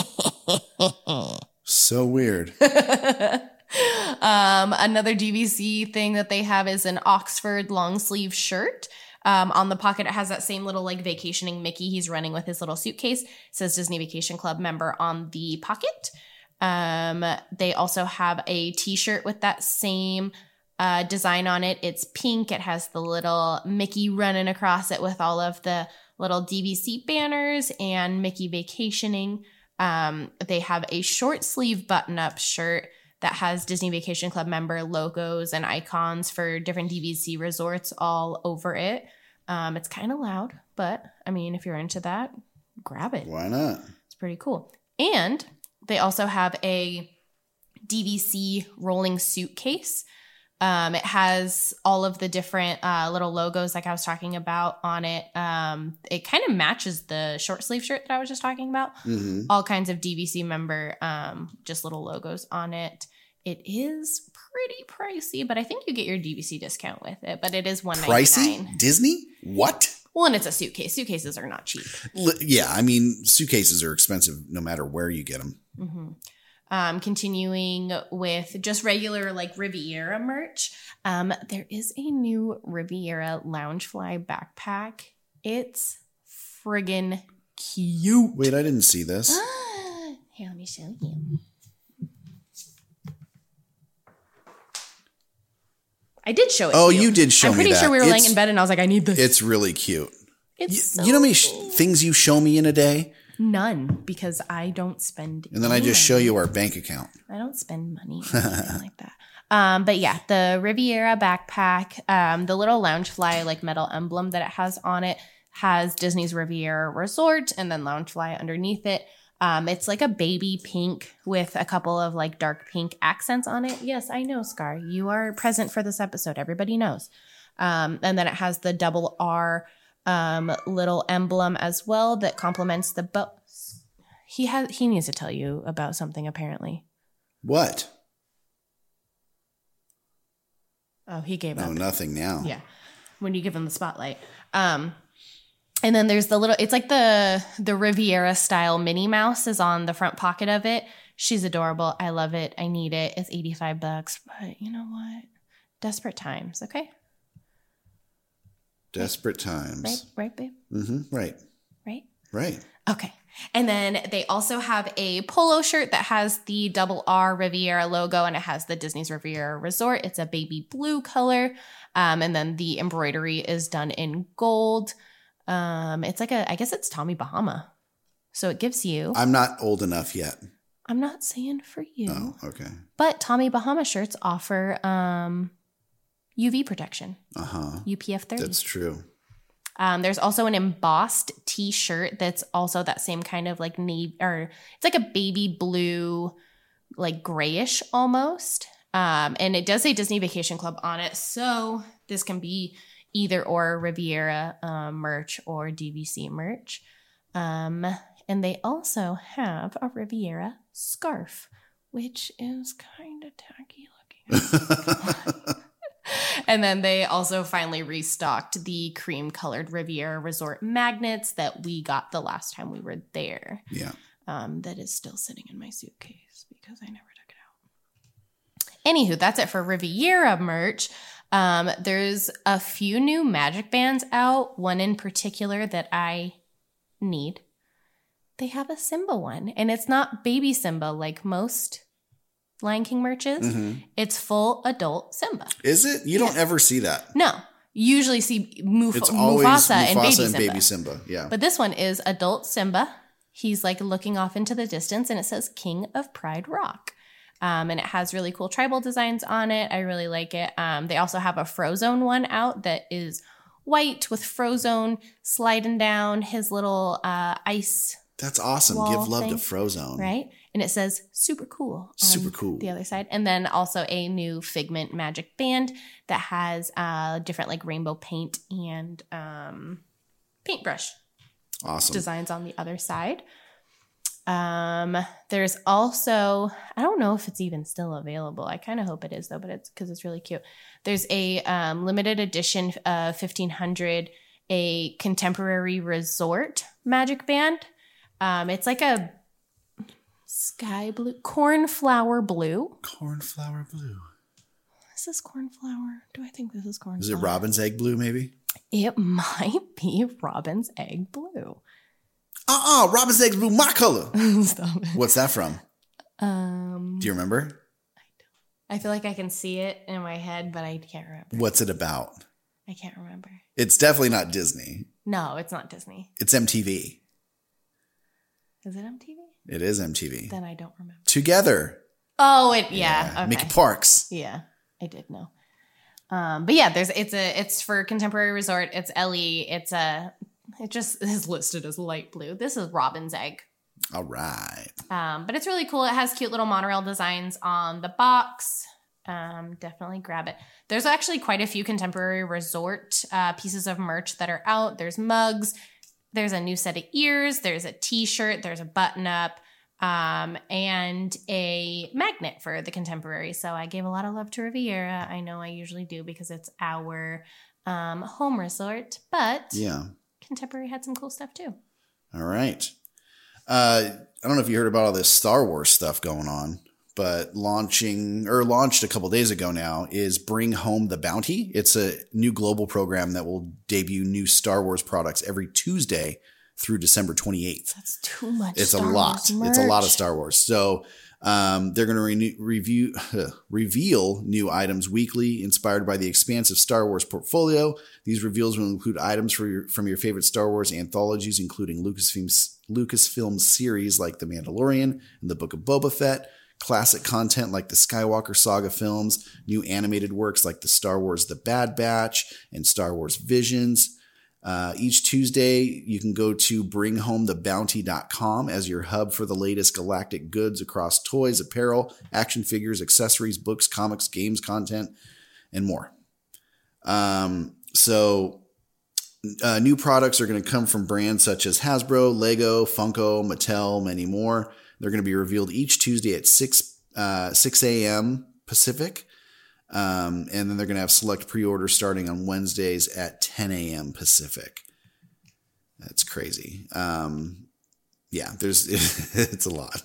So weird. um, another D V C thing that they have is an Oxford long sleeve shirt. Um, on the pocket, it has that same little like vacationing Mickey. He's running with his little suitcase. It says Disney Vacation Club member on the pocket. Um, they also have a t-shirt with that same uh, design on it. It's pink. It has the little Mickey running across it with all of the little D V C banners and Mickey vacationing. Um, they have a short sleeve button-up shirt that has Disney Vacation Club member logos and icons for different D V C resorts all over it. Um, it's kind of loud, but I mean, if you're into that, grab it. Why not? It's pretty cool. And they also have a D V C rolling suitcase. Um, it has all of the different uh, little logos like I was talking about on it. Um, it kind of matches the short sleeve shirt that I was just talking about. Mm-hmm. All kinds of D V C member, um, just little logos on it. It is pretty pricey, but I think you get your D V C discount with it. But it is one ninety-nine. Pricey? Disney? What? Well, and it's a suitcase. Suitcases are not cheap. L- yeah, I mean, suitcases are expensive no matter where you get them. Mm-hmm. Um, continuing with just regular like Riviera merch, um, there is a new Riviera Loungefly backpack. It's friggin' cute. Wait, I didn't see this. Here, let me show you. I did show it Oh, to you. you did show I'm me pretty that. sure we were laying It's- in bed and I was like, I need this. It's really cute. It's You, so you know how many sh- cool. things you show me in a day? None, because I don't spend And then I any just show money. you our bank account. I don't spend money or anything like that. Um, but yeah, the Riviera backpack, um, the little Loungefly like metal emblem that it has on it has Disney's Riviera Resort and then Loungefly underneath it. Um, it's like a baby pink with a couple of like dark pink accents on it. Yes, I know, Scar. You are present for this episode. Everybody knows. Um, and then it has the double R um, little emblem as well that complements the boat. He has. He needs to tell you about something apparently. What? Oh, he gave up. No, nothing now. Yeah. When you give him the spotlight. Um, and then there's the little, it's like the the Riviera style Minnie Mouse is on the front pocket of it. She's adorable. I love it. I need it. It's eighty-five bucks. But you know what? Desperate times. Okay. Desperate times. Right, right, babe. Mm-hmm. Right. Right. Right. Okay. And then they also have a polo shirt that has the double R Riviera logo and it has the Disney's Riviera Resort. It's a baby blue color. Um, and then the embroidery is done in gold. Um, it's like a, I guess it's Tommy Bahama. So it gives you, I'm not old enough yet. I'm not saying for you, Oh, okay. but Tommy Bahama shirts offer um, U V protection, Uh-huh. U P F thirty. That's true. Um, there's also an embossed T-shirt that's also that same kind of like navy, or it's like a baby blue, like grayish almost. Um, and it does say Disney Vacation Club on it, so this can be either or Riviera um, merch or D V C merch. Um, and they also have a Riviera scarf, which is kind of tacky looking. And then they also finally restocked the cream colored Riviera Resort magnets that we got the last time we were there. Yeah. Um, that is still sitting in my suitcase because I never took it out. Anywho, that's it for Riviera merch. Um, there's a few new Magic Bands out, one in particular that I need. They have a Simba one, and it's not baby Simba like most Lion King merches. Mm-hmm. It's full adult Simba. Is it? You don't Yes. ever see that. No, you usually see Muf- It's always Mufasa, Mufasa, and, baby, and Simba. baby Simba. Yeah. But this one is adult Simba. He's like looking off into the distance and it says King of Pride Rock. Um, and it has really cool tribal designs on it. I really like it. Um, they also have a Frozone one out that is white with Frozone sliding down his little uh, ice. That's awesome. wall Give love thing, to Frozone. Right? And it says super cool. on Super cool. The other side. And then also a new Figment Magic Band that has uh, different like rainbow paint and um, paintbrush Awesome. designs on the other side. Um, there's also, I don't know if it's even still available. I kind of hope it is though, but it's because it's really cute. There's a um, limited edition uh, fifteen hundred, a contemporary resort magic band. Um, it's like a sky blue, cornflower blue. Cornflower blue. Is this cornflower? Do I think this is cornflower? Is it robin's egg blue, maybe? It might be robin's egg blue. Uh-uh, robin's egg blue, my color. Stop it. What's that from? Um, Do you remember? I feel like I can see it in my head, but I can't remember. What's it about? I can't remember. It's definitely not Disney. No, it's not Disney. It's M T V. Is it M T V? It is M T V. Then I don't remember. Together. Oh, it yeah. Okay. Mickey Parks. Yeah, I did know. Um, but yeah, there's it's a it's for contemporary resort. It's Ellie. It's a it just is listed as light blue. This is robin's egg. All right. Um, but it's really cool. It has cute little monorail designs on the box. Um, definitely grab it. There's actually quite a few contemporary resort uh, pieces of merch that are out. There's mugs. There's a new set of ears. There's a t-shirt. There's a button up um, and a magnet for the contemporary. So I gave a lot of love to Riviera. I know I usually do because it's our um, home resort, but Yeah. contemporary had some cool stuff too. All right. Uh, I don't know if you heard about all this Star Wars stuff going on, but launching or launched a couple days ago now is Bring Home the Bounty. It's a new global program that will debut new Star Wars products every Tuesday through December twenty-eighth. That's too much. It's Star a lot. Wars It's a lot of merch. Star Wars. So um, they're going to re- review reveal new items weekly, inspired by the expansive Star Wars portfolio. These reveals will include items for your, from your favorite Star Wars anthologies, including Lucasfilm Lucasfilm series like The Mandalorian and The Book of Boba Fett, classic content like the Skywalker Saga films, new animated works like the Star Wars The Bad Batch and Star Wars Visions. Uh, each Tuesday, you can go to bring home the bounty dot com as your hub for the latest galactic goods across toys, apparel, action figures, accessories, books, comics, games, content, and more. Um, so uh, new products are going to come from brands such as Hasbro, Lego, Funko, Mattel, many more. They're going to be revealed each Tuesday at six a.m. Pacific. Um, and then they're going to have select pre-orders starting on Wednesdays at ten a.m. Pacific. That's crazy. Um, yeah, there's it's a lot.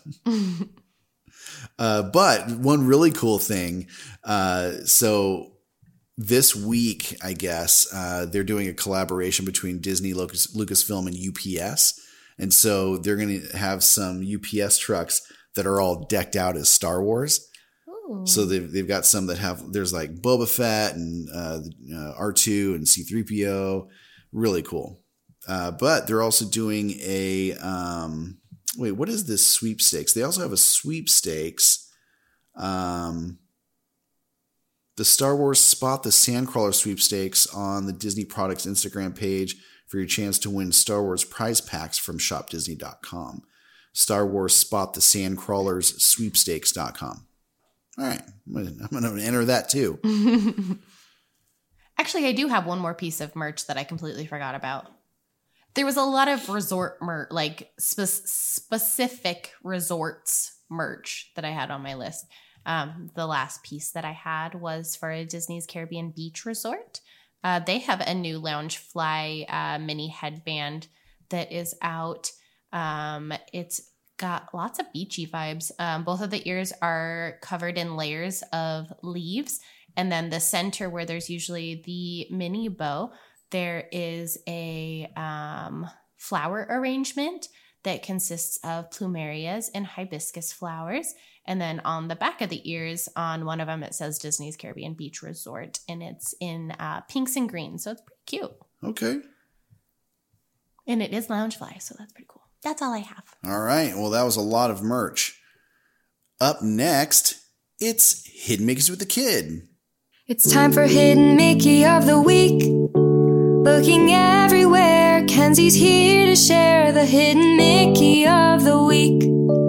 uh, but one really cool thing. Uh, so this week, I guess, uh, they're doing a collaboration between Disney, Lucas, Lucasfilm, and U P S. And so they're going to have some U P S trucks that are all decked out as Star Wars. So they've, they've got some that have, there's like Boba Fett and uh, uh, R two and C three P O. Really cool. Uh, but they're also doing a, um, wait, what is this sweepstakes? They also have a sweepstakes. Um, the Star Wars Spot the Sandcrawler sweepstakes on the Disney Products Instagram page for your chance to win Star Wars prize packs from shop disney dot com. Star Wars Spot the Sandcrawlers sweepstakes dot com. All right, I'm going to enter that too. Actually, I do have one more piece of merch that I completely forgot about. There was a lot of resort merch, like spe- specific resorts merch that I had on my list. Um, the last piece that I had was for a Disney's Caribbean Beach Resort. Uh, they have a new Loungefly uh, mini headband that is out. Um, it's got lots of beachy vibes. Um, both of the ears are covered in layers of leaves. And then the center, where there's usually the mini bow, there is a um, flower arrangement that consists of plumerias and hibiscus flowers. And then on the back of the ears, on one of them, it says Disney's Caribbean Beach Resort. And it's in uh, pinks and greens. So it's pretty cute. Okay. And it is Loungefly. So that's pretty cool. That's all I have. All right. Well, that was a lot of merch. Up next, it's Hidden Mickeys with the Kid. It's time for Hidden Mickey of the Week. Looking everywhere, Kenzie's here to share the Hidden Mickey of the Week.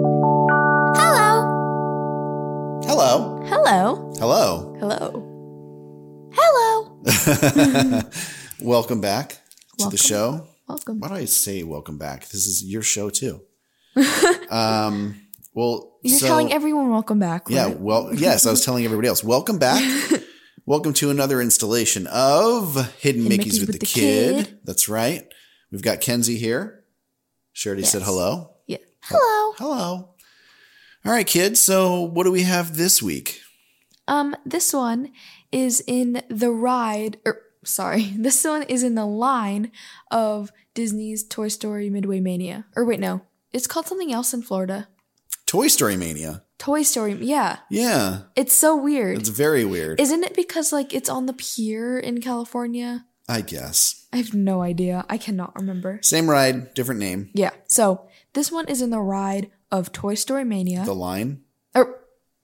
Hello. Hello. Hello. Hello. Hello. Hello. Welcome back to Welcome. the show. Welcome. Why do I say welcome back? This is your show too. um, well, You're so, telling everyone welcome back, right? Yeah, well, yes, I was telling everybody else. Welcome back. Welcome to another installation of Hidden, Hidden Mickeys with, with the, the kid. kid. That's right. We've got Kenzie here. She already yes. said hello. Yeah. Hello. Hello. All right, kids. So what do we have this week? Um, this one is in the ride, or sorry, this one is in the line of Disney's Toy Story Midway Mania. Or wait, no, it's called something else in Florida. Toy Story Mania. Toy Story, yeah. Yeah. It's so weird. It's very weird. Isn't it because, like, it's on the pier in California? I guess. I have no idea. I cannot remember. Same ride, different name. Yeah. So, this one is in the ride of Toy Story Mania. The line? Or,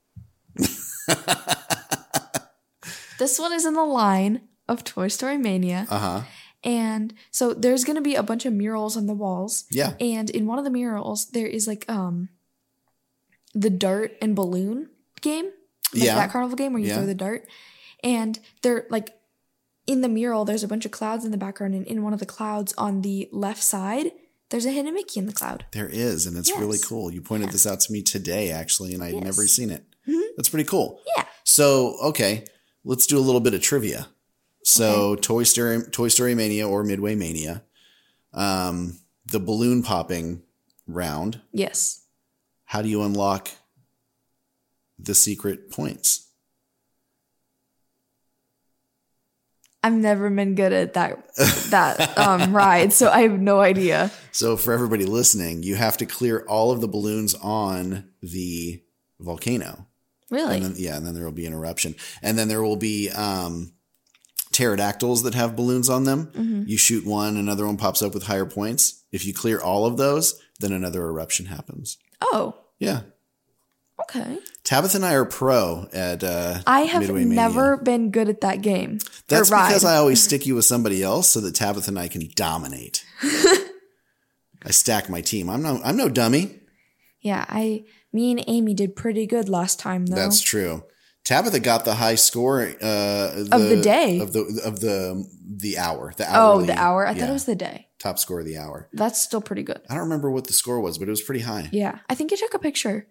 this one is in the line of Toy Story Mania. Uh-huh. And so there's going to be a bunch of murals on the walls. Yeah. And in one of the murals, there is like um the dart and balloon game. Like yeah. that carnival game where you yeah. throw the dart. And they're like, in the mural, there's a bunch of clouds in the background. And in one of the clouds on the left side, there's a hidden Mickey in the cloud. There is. And it's yes. really cool. You pointed yeah. this out to me today, actually, and I'd yes. never seen it. Mm-hmm. That's pretty cool. Yeah. So, okay, let's do a little bit of trivia. So okay. Toy Story, Toy Story Mania or Midway Mania, um, the balloon popping round. Yes. How do you unlock the secret points? I've never been good at that that um, ride, so I have no idea. So for everybody listening, you have to clear all of the balloons on the volcano. Really? And then, yeah, and then there will be an eruption. And then there will be um, pterodactyls that have balloons on them. Mm-hmm. You shoot one, another one pops up with higher points. If you clear all of those, then another eruption happens. Oh. Yeah. Okay. Tabitha and I are pro at uh, I have Midway Mania. never been good at that game. That's ride. because I always stick you with somebody else so that Tabitha and I can dominate. I stack my team. I'm no I'm no dummy. Yeah, I me and Amy did pretty good last time though. That's true. Tabitha got the high score uh, the, of the day of the of the the hour. The hourly, oh, the hour. I yeah, thought it was the day. Top score of the hour. That's still pretty good. I don't remember what the score was, but it was pretty high. Yeah, I think you took a picture.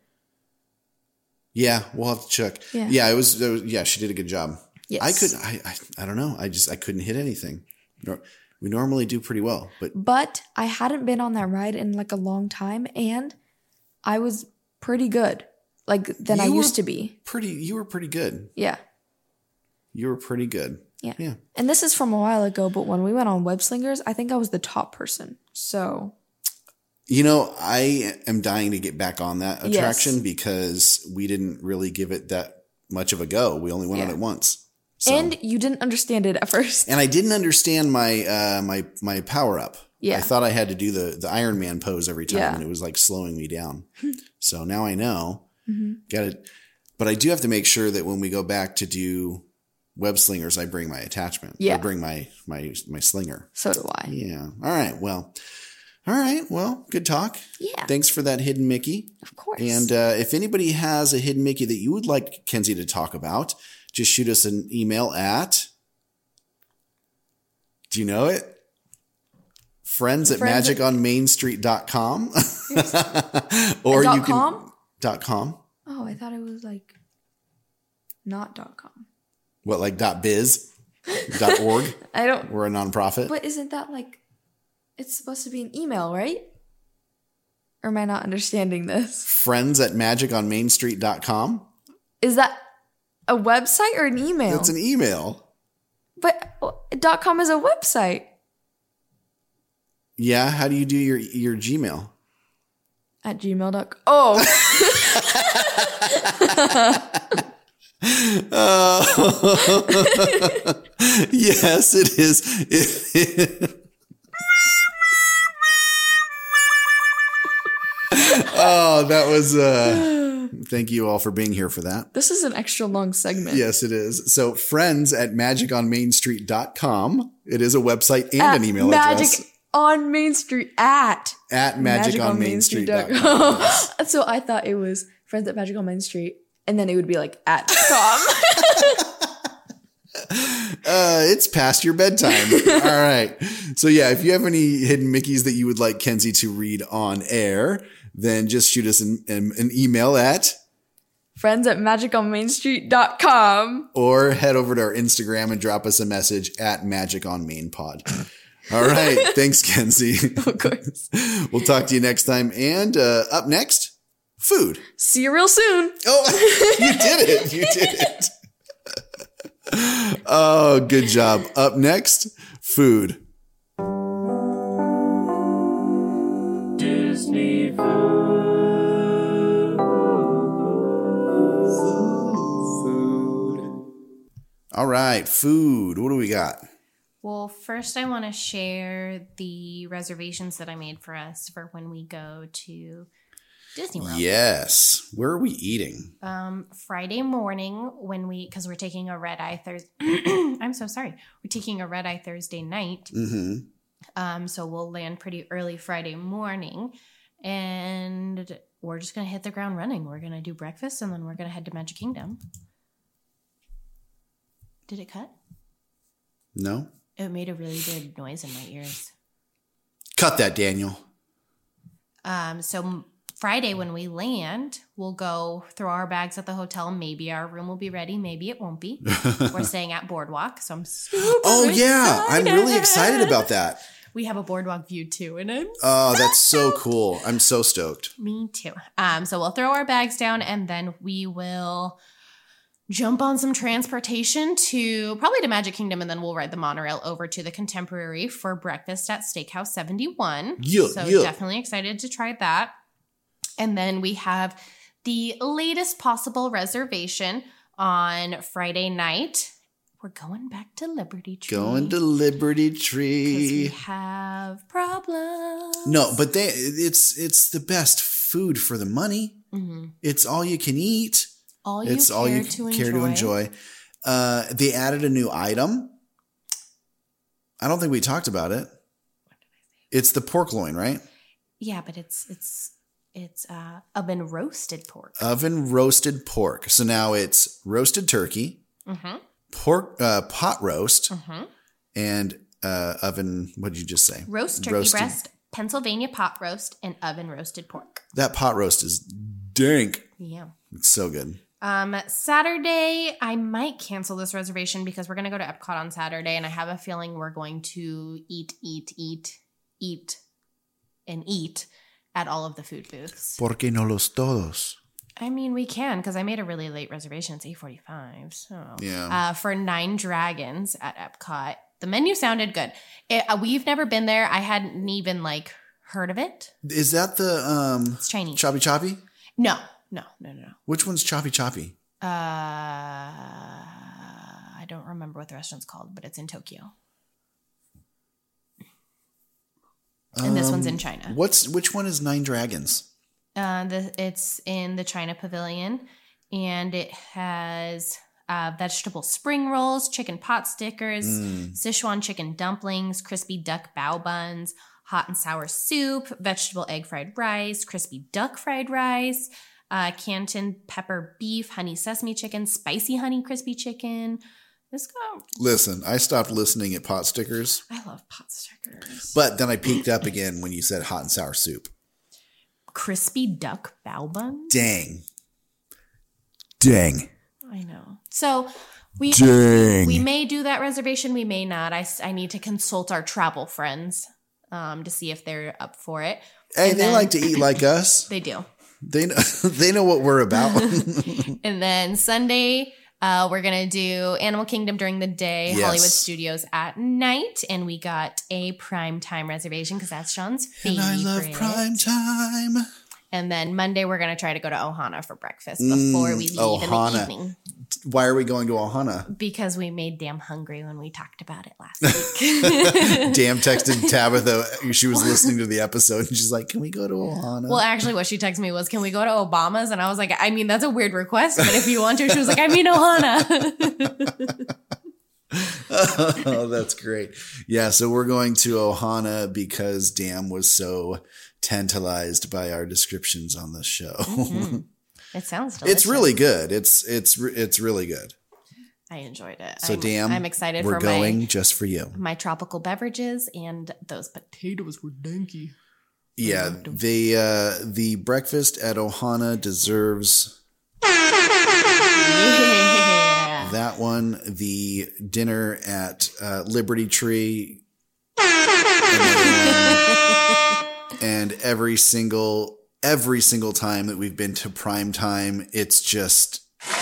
Yeah, we'll have to check. Yeah, yeah it, was, it was. Yeah, she did a good job. Yes. I could. I, I. I don't know. I just. I couldn't hit anything. We normally do pretty well, but but I hadn't been on that ride in like a long time, and I was pretty good, like than I used to be. Pretty. You were pretty good. Yeah. You were pretty good. Yeah. Yeah. And this is from a while ago, but when we went on Web Slingers, I think I was the top person. So. You know, I am dying to get back on that attraction yes. because we didn't really give it that much of a go. We only went yeah. on it once. So. And you didn't understand it at first. And I didn't understand my uh, my my power up. Yeah. I thought I had to do the, the Iron Man pose every time, yeah. and it was like slowing me down. So now I know. Mm-hmm. Got it. But I do have to make sure that when we go back to do Web Slingers, I bring my attachment. Yeah. I bring my my my slinger. So do I. Yeah. All right. Well. All right. Well, good talk. Yeah. Thanks for that hidden Mickey. Of course. And uh, if anybody has a hidden Mickey that you would like Kenzie to talk about, just shoot us an email at, do you know it? Friends at magic on main street dot com. Or dot you can com? Dot com. Oh, I thought it was like not dot com. What, like dot biz? Dot org? I don't. We're a nonprofit. But isn't that like, it's supposed to be an email, right? Or am I not understanding this? Friends at magic on main street dot com. Is that a website or an email? It's an email. But .com is a website. Yeah, how do you do your your Gmail? At gmail dot com. Oh. uh, yes, it is. It, oh, that was uh thank you all for being here for that. This is an extra long segment. Yes, it is. So friends at magic on main street dot com. It is a website and at an email magic address. On Main Street at at magic on main street dot com. So I thought it was friends at Magic on Main Street, and then it would be like at com. Uh, it's past your bedtime. All right. So yeah, if you have any hidden Mickeys that you would like Kenzie to read on air, then just shoot us an, an, an email at friends at magic on main street dot com or head over to our Instagram and drop us a message at magic on main pod. All right. Thanks, Kenzie. Of course. We'll talk to you next time. And uh, up next, food. See you real soon. Oh, you did it. You did it. Oh, good job. Up next, food. Disney food. All right, food. What do we got? Well, first I want to share the reservations that I made for us for when we go to Disney World. Yes. Where are we eating? Um, Friday morning when we, because we're taking a red eye Thursday. I'm so sorry. We're taking a red eye Thursday night. Mm-hmm. Um, so we'll land pretty early Friday morning, and we're just gonna hit the ground running. We're gonna do breakfast, and then we're gonna head to Magic Kingdom. Did it cut? No. It made a really good noise in my ears. Cut that, Daniel. Um, so Friday when we land, we'll go throw our bags at the hotel. Maybe our room will be ready. Maybe it won't be. We're staying at Boardwalk, so I'm super Oh, yeah. excited. I'm really excited about that. We have a Boardwalk view, too, and I'm Oh, that's so cool. I'm so stoked. Me too. Um, so we'll throw our bags down, and then we will jump on some transportation to probably to Magic Kingdom, and then we'll ride the monorail over to the Contemporary for breakfast at Steakhouse seventy-one. Yeah, so yeah. definitely excited to try that. And then we have the latest possible reservation on Friday night. We're going back to Liberty Tree. Going to Liberty Because Tree. we have problems. No, but they it's it's the best food for the money. Mm-hmm. It's all you can eat. All you It's care, all you to, care enjoy. to enjoy. Uh, they added a new item. I don't think we talked about it. It's the pork loin, right? Yeah, but it's it's it's uh, oven roasted pork. Oven roasted pork. So now it's roasted turkey, Mm-hmm. pork uh, pot roast, Mm-hmm. and uh, oven. What did you just say? Roast turkey Roasted. breast, Pennsylvania pot roast, and oven roasted pork. That pot roast is dank. Yeah. It's so good. Um, Saturday, I might cancel this reservation because we're going to go to Epcot on Saturday, and I have a feeling we're going to eat, eat, eat, eat, and eat at all of the food booths. Porque no los todos. I mean, we can because I made a really late reservation. It's eight forty-five. So Yeah. uh, for Nine Dragons at Epcot, the menu sounded good. It, uh, we've never been there. I hadn't even like heard of it. Is that the um It's Chinese. Choppy Choppy? No, no, no, no, no. Which one's Choppy Choppy? Uh, I don't remember what the restaurant's called, but it's in Tokyo. And this one's in China. What's which one is Nine Dragons? Uh, the, it's in the China Pavilion, and it has uh, vegetable spring rolls, chicken pot stickers, Mm. Sichuan chicken dumplings, crispy duck bao buns, hot and sour soup, vegetable egg fried rice, crispy duck fried rice, uh, Canton pepper beef, honey sesame chicken, spicy honey crispy chicken. This guy, Listen, I stopped listening at pot stickers, I love pot stickers. but then I peeked up again when you said hot and sour soup. Crispy duck bao buns. Dang. Dang. I know. So we Dang. we may do that reservation. We may not. I, s- I need to consult our travel friends um, to see if they're up for it. Hey, And they then- like to eat like us. They do. They know, they know what we're about. And then Sunday, uh, we're going to do Animal Kingdom during the day, Yes. Hollywood Studios at night. And we got a prime time reservation because that's Sean's And favorite. I love prime time. And then Monday, we're going to try to go to Ohana for breakfast before we leave in the Ohana. evening. Why are we going to Ohana? Because we made damn hungry when we talked about it last week. Damn texted Tabitha. She was listening to the episode and she's like, can we go to Ohana? Well, actually, what she texted me was, can we go to Obama's? And I was like, I mean, that's a weird request, but if you want to, she was like, I mean, Ohana. Oh, that's great. Yeah, so we're going to Ohana because Dam was so tantalized by our descriptions on this show. Mm-hmm. It sounds delicious. It's really good. It's it's re- it's really good. I enjoyed it. So I'm, Dam, I'm excited we're for going my, just for you. my tropical beverages, and those potatoes were danky. Yeah, the uh, the breakfast at Ohana deserves Yeah. that one. The dinner at uh, Liberty Tree, and every single every single time that we've been to prime time, it's just.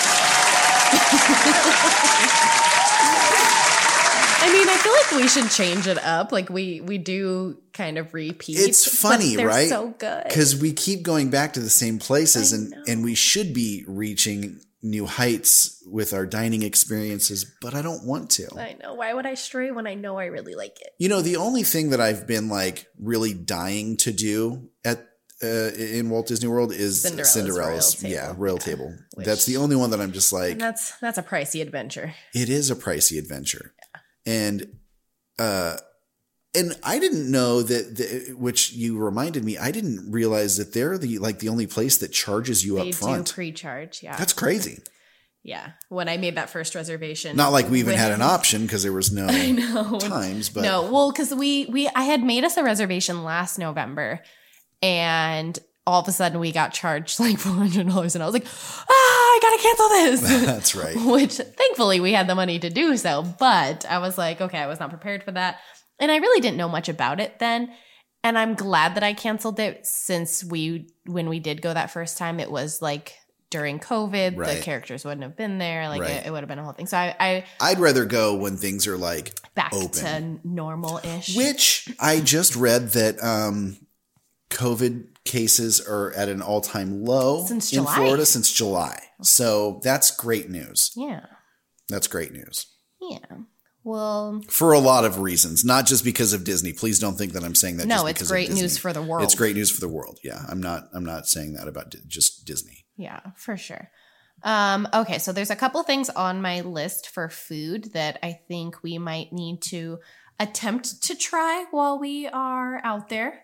I mean, I feel like we should change it up. Like we we do kind of repeat. It's funny, but they're right? So good Because we keep going back to the same places, I and know. and we should be reaching new heights with our dining experiences, but I don't want to. I know. Why would I stray when I know I really like it? You know, the only thing that I've been like really dying to do at uh, in Walt Disney World is Cinderella's Cinderella's, Royal yeah, Table. Royal Yeah. Table. Which- That's the only one that I'm just like, And that's that's a pricey adventure. it is a pricey adventure, and uh, and I didn't know that. The, which you reminded me, I didn't realize that they're the like the only place that charges you They up front. do pre-charge. Yeah, That's crazy. yeah. When I made that first reservation, Not like we even when- had an option because there was no I know. times, but No, well, because we we I had made us a reservation last November, and all of a sudden we got charged like four hundred dollars, and I was like, ah, I gotta cancel this. that's right. Which thankfully we had the money to do so, but I was like, okay, I was not prepared for that, and I really didn't know much about it then. And I'm glad that I canceled it since we when we did go that first time, it was like during COVID, Right. the characters wouldn't have been there. Like Right. it, it would have been a whole thing. So I, I I'd rather go when things are like back open. to normal-ish. Which I just read that um, COVID cases are at an all-time low Since in July. Florida since July. So that's great news. Yeah. That's great news. Yeah. Well, For a lot of reasons, not just because of Disney. Please don't think that I'm saying that. No, just it's because great of Disney. news for the world. It's great news for the world. Yeah, I'm not. I'm not saying that about di- just Disney. yeah, for sure. Um, okay, so there's a couple things on my list for food that I think we might need to attempt to try while we are out there.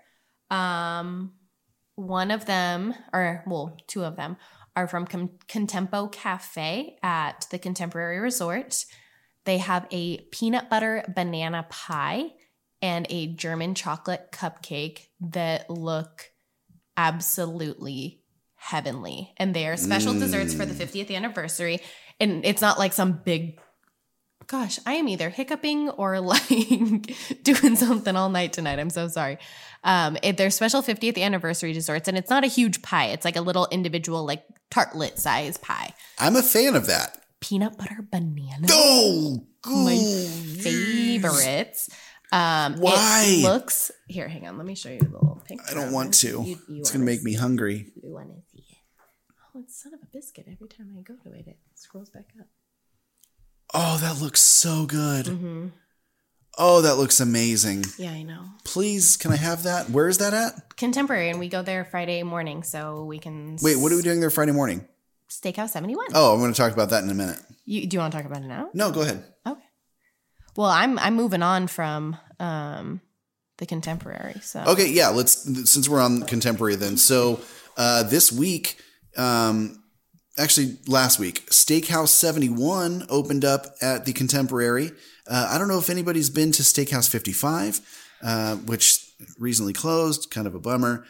Um, one of them, or well, two of them, are from Com- Contempo Cafe at the Contemporary Resort. They have a peanut butter banana pie and a German chocolate cupcake that look absolutely heavenly. And they are special mm. desserts for the fiftieth anniversary. And it's not like some big, gosh, I am either hiccuping or like doing something all night tonight. I'm so sorry. Um, it, they're special fiftieth anniversary desserts, and it's not a huge pie. It's like a little individual, like tartlet size pie. I'm a fan of that. Peanut butter banana. Oh, my favorites. Um, Why? It looks here. Hang on. Let me show you the little picture. I don't want to. You, you it's gonna make me hungry. You want to see it? Oh, it's son of a biscuit. Every time I go to it, it scrolls back up. Oh, that looks so good. Mm-hmm. Oh, that looks amazing. Yeah, I know. Please, can I have that? Where is that at? Contemporary, and we go there Friday morning, so we can. Wait, what are we doing there Friday morning? Steakhouse seventy-one. Oh, I'm going to talk about that in a minute. You do you want to talk about it now? No, go ahead. Okay. Well, I'm I'm moving on from um, the Contemporary. So okay, yeah. Let's since we're on Contemporary then. So uh, this week, um, actually last week, Steakhouse seventy-one opened up at the Contemporary. Uh, I don't know if anybody's been to Steakhouse fifty-five, uh, which recently closed. Kind of a bummer.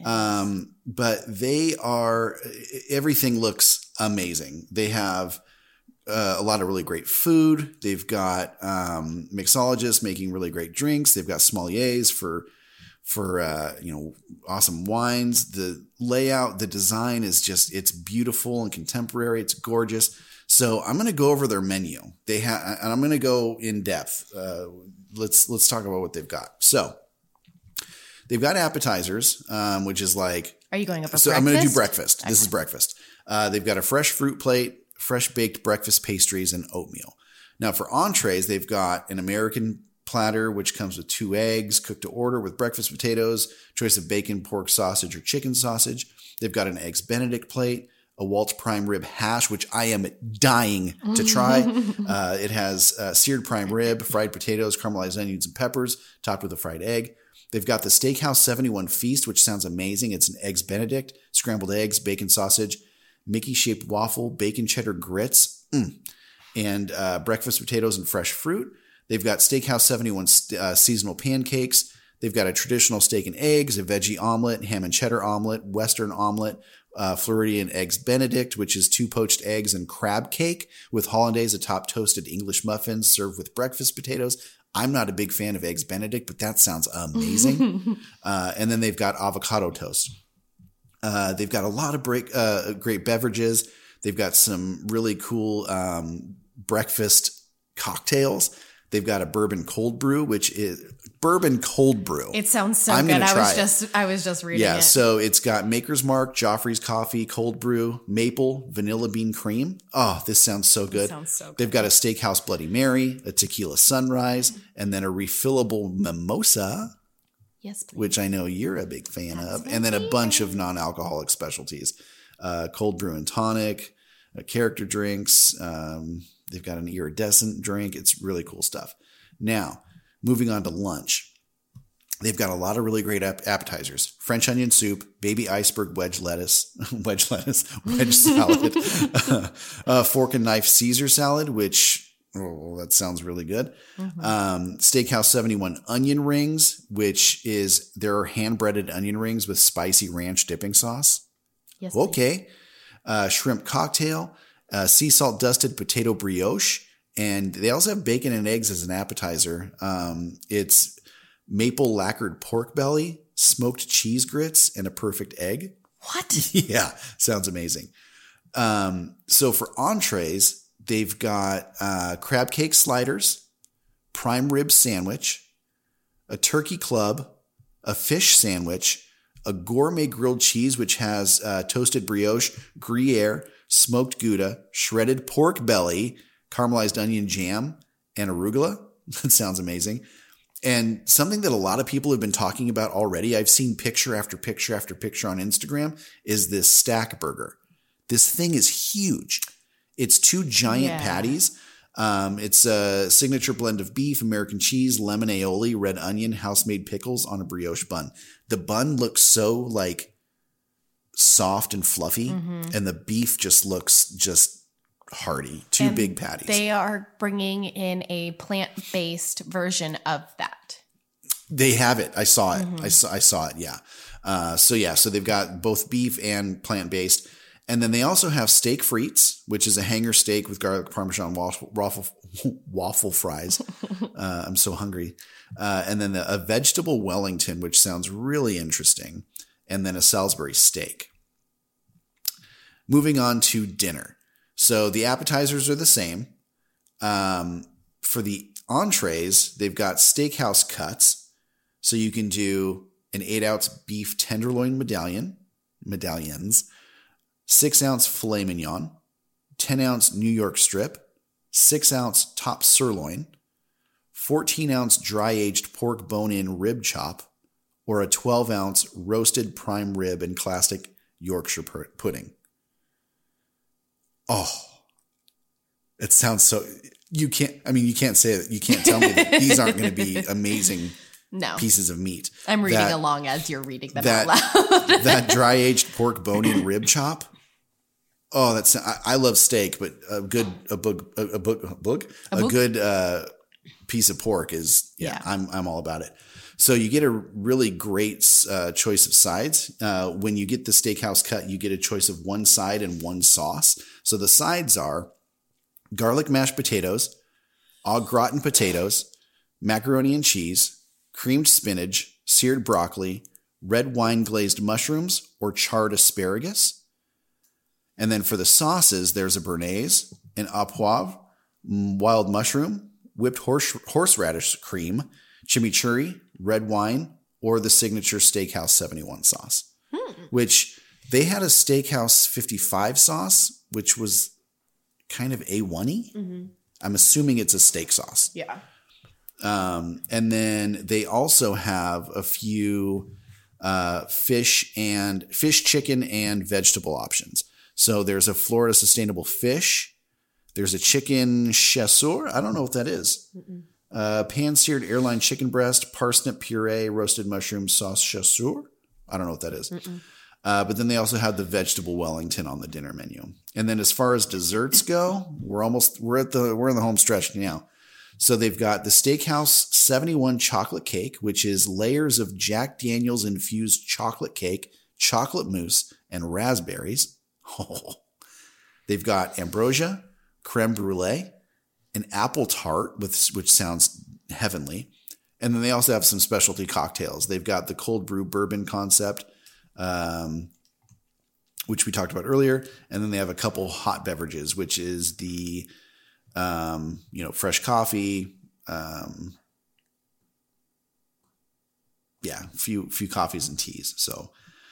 Um, but they are, everything looks amazing. They have uh, a lot of really great food. They've got um, mixologists making really great drinks. They've got sommeliers for, for uh, you know, awesome wines. The layout, the design is just, it's beautiful and contemporary. It's gorgeous. So I'm going to go over their menu. They have, and I'm going to go in depth. Uh, let's let's talk about what they've got. So they've got appetizers, um, which is like. Are you going up? So breakfast? I'm going to do breakfast. Okay. This is breakfast. Uh, they've got a fresh fruit plate, fresh baked breakfast pastries, and oatmeal. Now for entrees, they've got an American platter, which comes with two eggs cooked to order with breakfast potatoes, choice of bacon, pork sausage, or chicken sausage. They've got an Eggs Benedict plate, a Waltz prime rib hash, which I am dying to try. uh, it has uh, seared prime rib, fried potatoes, caramelized onions, and peppers, topped with a fried egg. They've got the Steakhouse seventy-one feast, which sounds amazing. It's an Eggs Benedict, scrambled eggs, bacon sausage, Mickey-shaped waffle, bacon cheddar grits, mm, and uh, breakfast potatoes and fresh fruit. They've got Steakhouse seventy-one uh, seasonal pancakes. They've got a traditional steak and eggs, a veggie omelet, ham and cheddar omelet, Western omelet, uh, Floridian Eggs Benedict, which is two poached eggs and crab cake with hollandaise atop toasted English muffins served with breakfast potatoes. I'm not a big fan of Eggs Benedict, but that sounds amazing. uh, and then they've got avocado toast. Uh, they've got a lot of break, uh, great beverages. They've got some really cool um, breakfast cocktails. They've got a bourbon cold brew, which is bourbon cold brew. It sounds so I'm good. gonna I try was it. just I was just reading Yeah, it. so it's got Maker's Mark, Joffrey's Coffee, cold brew, maple, vanilla bean cream. Oh, this sounds so good. sounds so good. They've got a Steakhouse Bloody Mary, a Tequila Sunrise, and then a refillable mimosa, Yes, please. which I know you're a big fan That's of, my and then a favorite. bunch of non-alcoholic specialties, uh, cold brew and tonic, uh, character drinks. Um, they've got an iridescent drink. It's really cool stuff. Now, moving on to lunch. They've got a lot of really great ap- appetizers. French onion soup, baby iceberg wedge lettuce, wedge lettuce, wedge salad, uh, fork and knife Caesar salad, which, oh, that sounds really good. Mm-hmm. Um, Steakhouse seventy-one onion rings, which is their hand-breaded onion rings with spicy ranch dipping sauce. Yes, Okay. Uh, shrimp cocktail, uh, sea salt dusted potato brioche. And they also have bacon and eggs as an appetizer. Um, it's maple lacquered pork belly, smoked cheese grits, and a perfect egg. What? Yeah, sounds amazing. Um, so for entrees, they've got uh, crab cake sliders, prime rib sandwich, a turkey club, a fish sandwich, a gourmet grilled cheese, which has uh, toasted brioche, Gruyere, smoked Gouda, shredded pork belly, caramelized onion jam, and arugula. That sounds amazing. And something that a lot of people have been talking about already, I've seen picture after picture after picture on Instagram, is this stack burger. This thing is huge. It's two giant Yeah. patties. Um, it's a signature blend of beef, American cheese, lemon aioli, red onion, house-made pickles on a brioche bun. The bun looks so like soft and fluffy, Mm-hmm. and the beef just looks just hearty. Two And big patties. They are bringing in a plant-based version of that. They have it. I saw it. Mm-hmm. I saw. I saw it. Yeah. Uh, so yeah. So they've got both beef and plant based, and then they also have steak frites, which is a hanger steak with garlic parmesan waffle waffle, waffle fries. uh, I'm so hungry. Uh, and then the, a vegetable Wellington, which sounds really interesting, and then a Salisbury steak. Moving on to dinner. So the appetizers are the same. Um, for the entrees, they've got steakhouse cuts. So you can do an eight ounce beef tenderloin medallion, medallions, six ounce filet mignon, ten ounce New York strip, six ounce top sirloin, fourteen ounce dry aged pork bone in rib chop, or a twelve ounce roasted prime rib and classic Yorkshire pudding. Oh, it sounds so. You can't. I mean, you can't say that. You can't tell me that these aren't going to be amazing. No. Pieces of meat. I'm reading that, along as you're reading them that, out loud. That dry aged pork bone in rib chop. Oh, that's I, I love steak, but a good a book a, a book a book a, a good uh, piece of pork is yeah, yeah. I'm I'm all about it. So you get a really great uh, choice of sides. Uh, when you get the steakhouse cut, you get a choice of one side and one sauce. So the sides are garlic mashed potatoes, au gratin potatoes, macaroni and cheese, creamed spinach, seared broccoli, red wine glazed mushrooms, or charred asparagus. And then for the sauces, there's a béarnaise, an au poivre, wild mushroom, whipped horse, horseradish cream, chimichurri, red wine, or the signature Steakhouse seventy-one sauce, hmm. which they had a Steakhouse fifty-five sauce, which was kind of A one-y. Mm-hmm. I'm assuming it's a steak sauce. Yeah. Um, and then they also have a few uh, fish and fish, chicken, and vegetable options. So there's a Florida Sustainable Fish. There's a chicken chasseur. I don't know what that is. Uh, pan-seared airline chicken breast, parsnip puree, roasted mushroom sauce chasseur. I don't know what that is. Uh, but then they also have the vegetable Wellington on the dinner menu. And then as far as desserts go, we're almost we're at the we're in the home stretch now. So they've got the Steakhouse seventy-one chocolate cake, which is layers of Jack Daniel's infused chocolate cake, chocolate mousse, and raspberries. Oh. They've got ambrosia, creme brulee, an apple tart, with which sounds heavenly. And then they also have some specialty cocktails. They've got the cold brew bourbon concept, um, which we talked about earlier. And then they have a couple hot beverages, which is the, um, you know, fresh coffee. Um, yeah, a few, few coffees and teas. So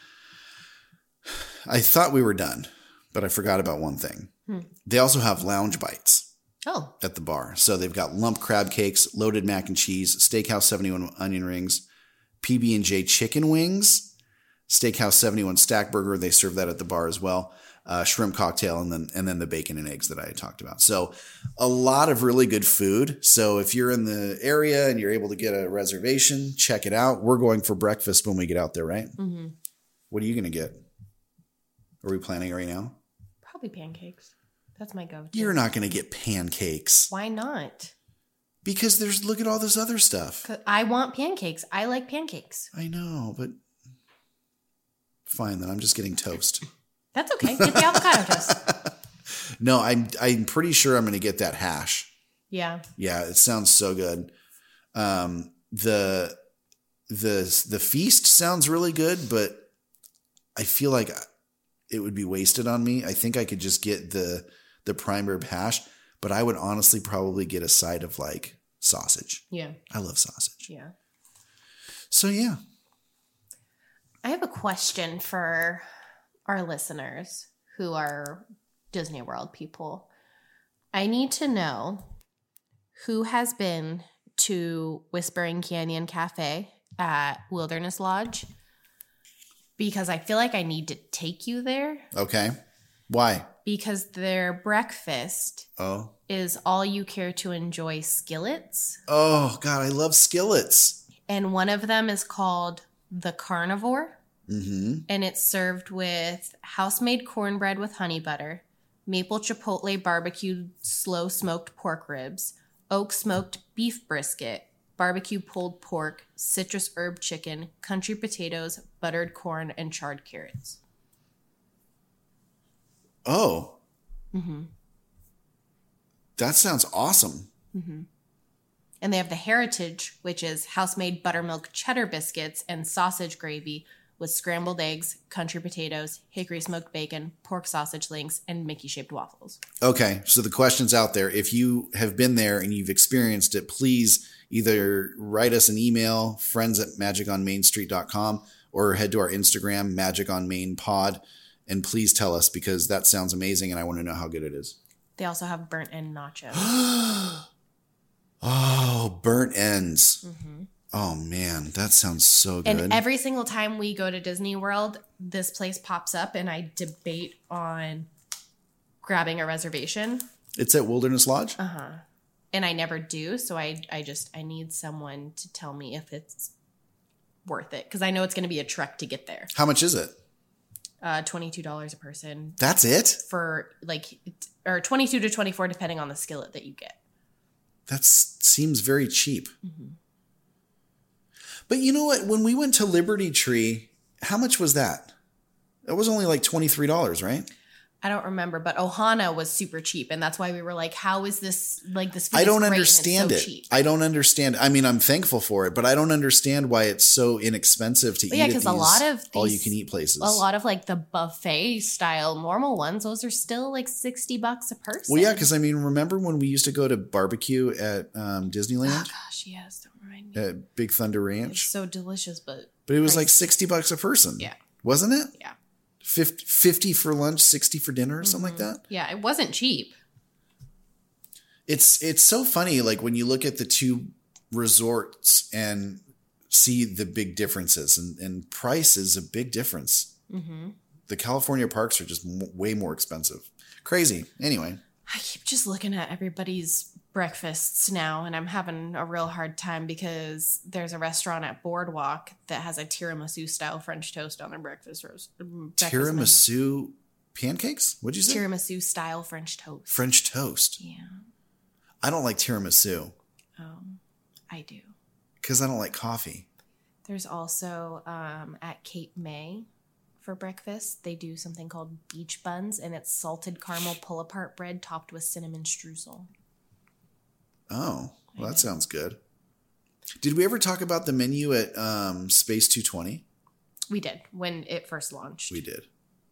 I thought we were done, but I forgot about one thing. Hmm. They also have lounge bites. Oh. At the bar. So they've got lump crab cakes, loaded mac and cheese, Steakhouse seventy-one onion rings, P B and J chicken wings, Steakhouse seventy-one stack burger. They serve that at the bar as well. Uh, shrimp cocktail, and then and then the bacon and eggs that I talked about. So a lot of really good food. So if you're in the area and you're able to get a reservation, check it out. We're going for breakfast when we get out there, right? Mm-hmm. What are you going to get? Are we planning right now? Probably pancakes. That's my go-to. You're not going to get pancakes. Why not? Because there's, look at all this other stuff. I want pancakes. I like pancakes. I know, but fine, then I'm just getting toast. That's okay. Get the avocado toast. No, I'm I'm pretty sure I'm going to get that hash. Yeah. Yeah, it sounds so good. Um, the the the feast sounds really good, but I feel like it would be wasted on me. I think I could just get the the prime rib hash, but I would honestly probably get a side of like sausage. Yeah. I love sausage. Yeah. So yeah. I have a question for our listeners who are Disney World people. I need to know who has been to Whispering Canyon Cafe at Wilderness Lodge, because I feel like I need to take you there. Okay. Why? Because their breakfast Oh. is all you care to enjoy skillets. Oh, God, I love skillets. And one of them is called the Carnivore. Mm-hmm. And it's served with house-made cornbread with honey butter, maple chipotle barbecued slow smoked pork ribs, oak smoked beef brisket, barbecue pulled pork, citrus herb chicken, country potatoes, buttered corn, and charred carrots. Oh. Mm-hmm. That sounds awesome. Mm-hmm. And they have the Heritage, which is house-made buttermilk cheddar biscuits and sausage gravy with scrambled eggs, country potatoes, hickory smoked bacon, pork sausage links, and Mickey-shaped waffles. Okay, so the question's out there. If you have been there and you've experienced it, please either write us an email, friends at magic on main street dot com, or head to our Instagram, Magic on Main Pod, and please tell us, because that sounds amazing and I want to know how good it is. They also have burnt end nachos. Oh, burnt ends. Mm-hmm. Oh, man, that sounds so good. And every single time we go to Disney World, this place pops up and I debate on grabbing a reservation. It's at Wilderness Lodge? Uh-huh. And I never do, so I I just, I need someone to tell me if it's worth it, because I know it's going to be a trek to get there. How much is it? Uh, twenty-two dollars a person. That's it? For like, or twenty-two to twenty-four depending on the skillet that you get. That seems very cheap. Mm-hmm. But you know what? When we went to Liberty Tree, how much was that? It was only like twenty-three dollars, right? I don't remember, but Ohana was super cheap, and that's why we were like, "How is this like this?" Food I don't is great understand and it's it. so cheap. I don't understand. I mean, I'm thankful for it, but I don't understand why it's so inexpensive to But eat yeah, at because these a lot of these, all-you-can-eat places. a lot of like the buffet style normal ones, those are still like sixty bucks a person. Well, yeah, because I mean, remember when we used to go to barbecue at um, Disneyland? Oh gosh, yes, don't remind me. At Big Thunder Ranch. It's so delicious, but But it was pricey. like sixty bucks a person. Yeah. Wasn't it? Yeah. fifty, fifty for lunch, sixty for dinner, or something Mm-hmm. like that. Yeah, it wasn't cheap. It's it's so funny, like when you look at the two resorts and see the big differences, and, and price is a big difference. Mm-hmm. The California parks are just m- way more expensive. Crazy. Anyway. I keep just looking at everybody's breakfasts now, and I'm having a real hard time because there's a restaurant at Boardwalk that has a tiramisu style French toast on their breakfast roast. breakfast menu. Tiramisu pancakes? What'd you say? Tiramisu style French toast. French toast. Yeah. I don't like tiramisu Oh, I do. because I don't like coffee. There's also um, at Cape May for breakfast, they do something called beach buns, and it's salted caramel pull-apart bread topped with cinnamon streusel. Oh, well, that sounds good. Did we ever talk about the menu at um, Space two twenty? We did when it first launched. We did.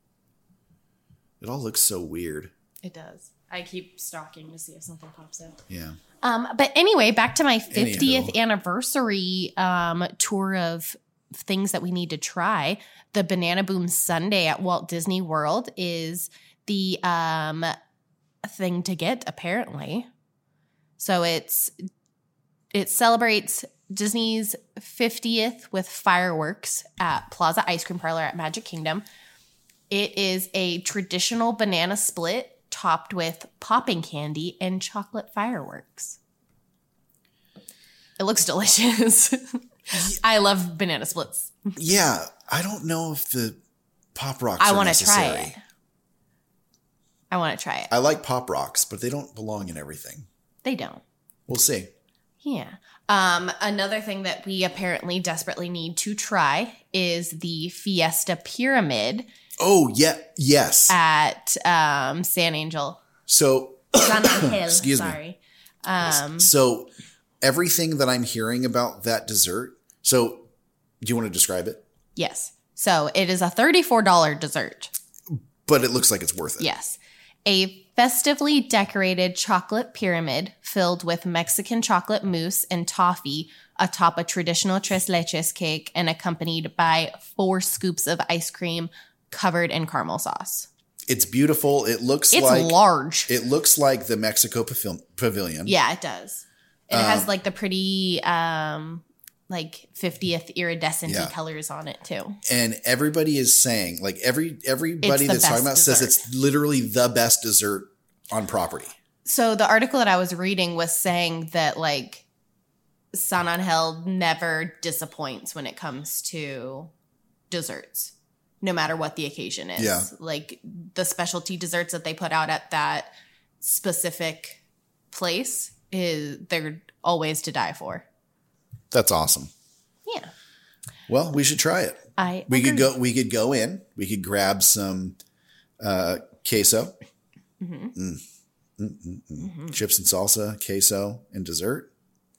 It all looks so weird. It does. I keep stalking to see if something pops out. Yeah. Um, but anyway, back to my fiftieth Anywho. anniversary um, tour of things that we need to try. The Banana Boom Sundae at Walt Disney World is the um, thing to get, apparently. So it's it celebrates Disney's fiftieth with fireworks at Plaza Ice Cream Parlor at Magic Kingdom. It is a traditional banana split topped with popping candy and chocolate fireworks. It looks delicious. I love banana splits. Yeah, I don't know if the Pop Rocks I are want to try necessary. it. I want to try it. I like Pop Rocks, but they don't belong in everything. They don't. We'll see. Yeah. Um, another thing that we apparently desperately need to try is the Fiesta Pyramid Oh, yeah, yes. at um, San Angel. So, San Angel, excuse me. sorry. Um, So, everything that I'm hearing about that dessert. So, do you want to describe it? yes. So it is a thirty-four dollars dessert. but it looks like it's worth it. Yes. A festively decorated chocolate pyramid filled with Mexican chocolate mousse and toffee atop a traditional tres leches cake and accompanied by four scoops of ice cream covered in caramel sauce. It's beautiful. It looks it's like... It's large. It looks like the Mexico pavil- Pavilion. Yeah, it does. It um, has like the pretty... Um, like fiftieth iridescent yeah. colors on it too. And everybody is saying, like every everybody that's talking about dessert. says it's literally the best dessert on property. So the article that I was reading was saying that like San Angel never disappoints when it comes to desserts, no matter what the occasion is. Yeah. Like the specialty desserts that they put out at that specific place is they're always to die for. That's awesome. Yeah. Well, we should try it. I we agree. could go. We could go in. We could grab some uh, queso, Mm-hmm. mm. Mm, mm, mm. Mm-hmm. chips and salsa, queso, and dessert.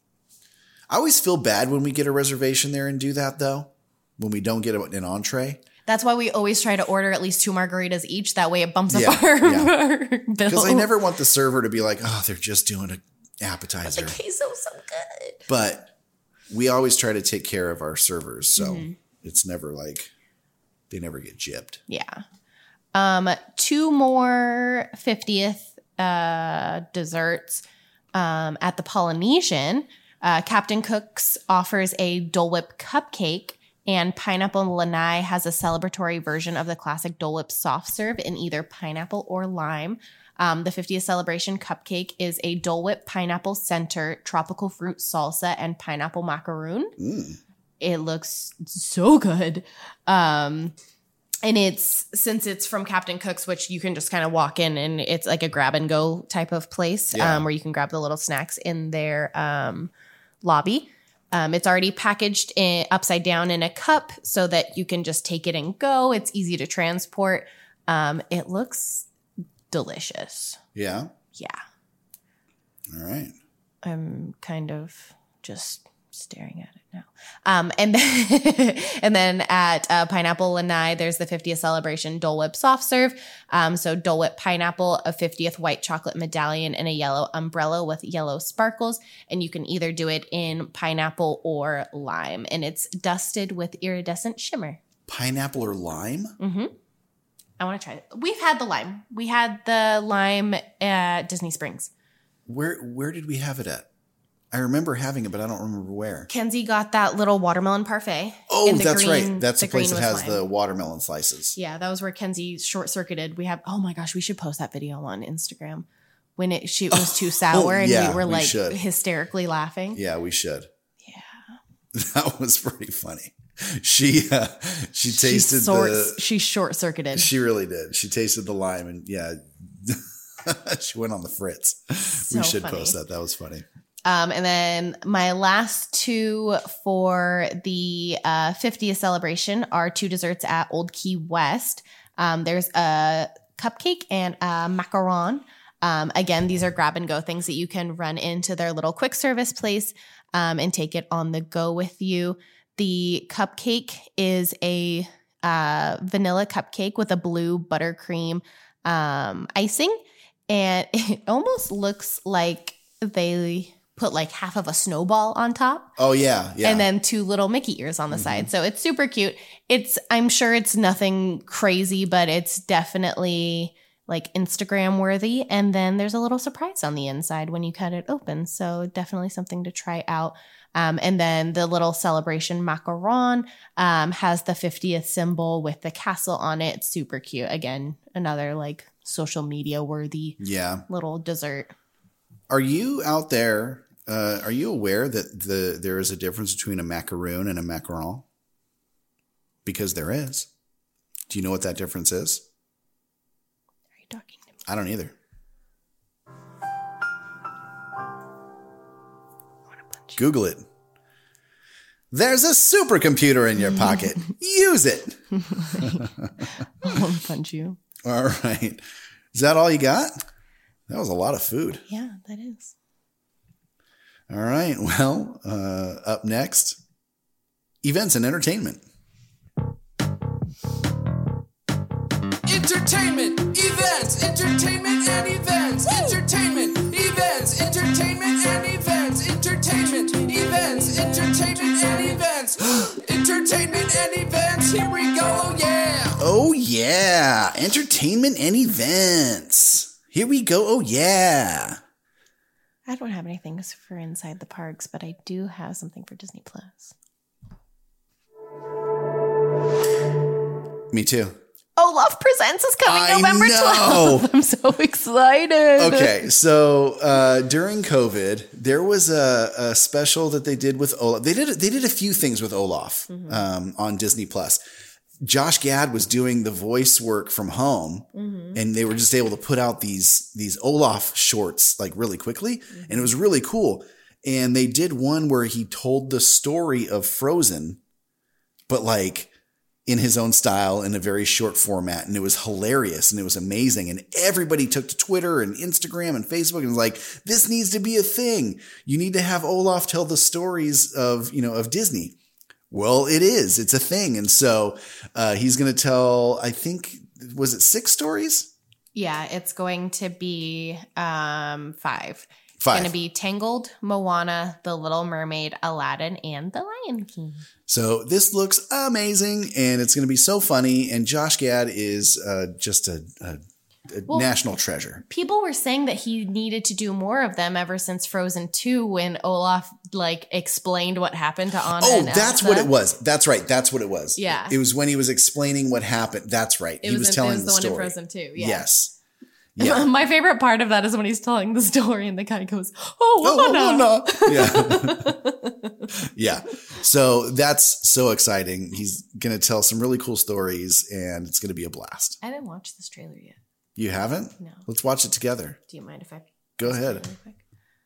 I always feel bad when we get a reservation there and do that, though. When we don't get an entree. That's why we always try to order at least two margaritas each. That way, it bumps Yeah, up our, yeah. our bill. Because I never want the server to be like, "Oh, they're just doing an appetizer." But the queso's so good. But we always try to take care of our servers, so Mm-hmm. it's never like they never get gypped. Yeah. Um, two more fiftieth uh, desserts um, at the Polynesian. Uh, Captain Cook's offers a Dole Whip cupcake, and Pineapple Lanai has a celebratory version of the classic Dole Whip soft serve in either pineapple or lime. Um, the fiftieth celebration cupcake is a Dole Whip pineapple center, tropical fruit salsa, and pineapple macaroon. Mm. It looks so good. Um, and it's, since it's from Captain Cook's, which you can just kind of walk in and it's like a grab and go type of place Yeah. um, where you can grab the little snacks in their um, lobby. Um, it's already packaged in, upside down in a cup so that you can just take it and go. It's easy to transport. Um, it looks delicious. Yeah. Yeah. All right. I'm kind of just staring at it now. Um, and then, and then at uh, Pineapple Lanai, there's the fiftieth celebration Dole Whip soft serve. Um, so Dole Whip pineapple, a fiftieth white chocolate medallion, and a yellow umbrella with yellow sparkles. And you can either do it in pineapple or lime. And it's dusted with iridescent shimmer. Pineapple or lime? Mm-hmm. I want to try it. We've had the lime. We had the lime at Disney Springs. Where where did we have it at? I remember having it, but I don't remember where. Kenzie got that little watermelon parfait. Oh, and the that's green- right. That's the, place that green has with the lime. watermelon slices. Yeah, that was where Kenzie short circuited. We have. Oh my gosh, we should post that video on Instagram when it she was too sour and yeah, we were we like should. hysterically laughing. Yeah, we should. Yeah, That was pretty funny. She uh, she tasted she short, the. She short circuited. She really did. She tasted the lime, and yeah, she went on the fritz. So we should funny. post that. That was funny. Um, and then my last two for the uh, fiftieth celebration are two desserts at Old Key West. Um, there's a cupcake and a macaron. Um, again, these are grab and go things that you can run into their little quick service place um, and take it on the go with you. The cupcake is a uh, vanilla cupcake with a blue buttercream um, icing. And it almost looks like they put like half of a snowball on top. Oh, yeah. Yeah. And then two little Mickey ears on the Mm-hmm. side. So it's super cute. It's, I'm sure it's nothing crazy, but it's definitely like Instagram worthy. And then there's a little surprise on the inside when you cut it open. So definitely something to try out. Um, and then the little celebration macaron um, has the fiftieth symbol with the castle on it. It's super cute. Again, another like social media worthy yeah. little dessert. Are you out there? Uh, are you aware that the there is a difference between a macaroon and a macaron? Because there is. Do you know what that difference is? Are you talking to me? I don't either. Google it. There's a supercomputer in your pocket. Use it. I want to punch you. All right. Is that all you got? That was a lot of food. Yeah, that is. All right. Well, uh, up next, events and entertainment. entertainment, events, entertainment and events, entertainment, events, entertainment and events, entertainment, events, entertainment and events, entertainment and events. Here we go, oh yeah. Oh yeah, entertainment and events. Here we go, oh yeah. I don't have anything for Inside the Parks, but I do have something for Disney Plus. Me too. Olaf Presents is coming I November know. twelfth. I'm so excited. Okay, so uh, during COVID, there was a, a special that they did with Olaf. They did they did a few things with Olaf mm-hmm. um, on Disney Plus. Josh Gad was doing the voice work from home, mm-hmm. and they were just able to put out these these Olaf shorts like really quickly, mm-hmm. and it was really cool. And they did one where he told the story of Frozen, but like in his own style in a very short format. And it was hilarious and it was amazing. And everybody took to Twitter and Instagram and Facebook and was like, this needs to be a thing. You need to have Olaf tell the stories of, you know, of Disney. Well, it is. It's a thing. And so uh, he's going to tell, I think, was it six stories? Yeah, it's going to be um, five. Five. It's going to be Tangled, Moana, The Little Mermaid, Aladdin, and The Lion King. So this looks amazing, and it's going to be so funny. And Josh Gad is uh, just a, a, a well, national treasure. People were saying that he needed to do more of them ever since Frozen two, when Olaf like explained what happened to Anna. Oh, and that's Elsa. what it was. That's right. That's what it was. Yeah, it was when he was explaining what happened. That's right. It he was, was in, telling it was the, the story. one in Frozen two. Yeah. Yes. Yeah. My favorite part of that is when he's telling the story and the guy goes, "Oh, oh Anna." Yeah. Yeah. So that's so exciting. He's going to tell some really cool stories, and it's going to be a blast. I didn't watch this trailer yet. You haven't? No. Let's watch it together. Do you mind if I go ahead? Really quick?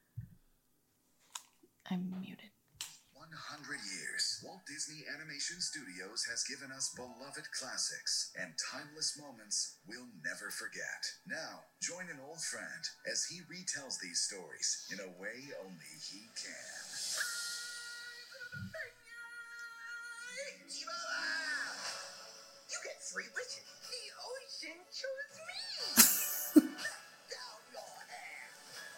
I'm muted. one hundred years. Walt Disney Animation Studios has given us beloved classics and timeless moments we'll never forget. Now, join an old friend as he retells these stories in a way only he can. You get three wishes. The ocean chose me. Down your hair.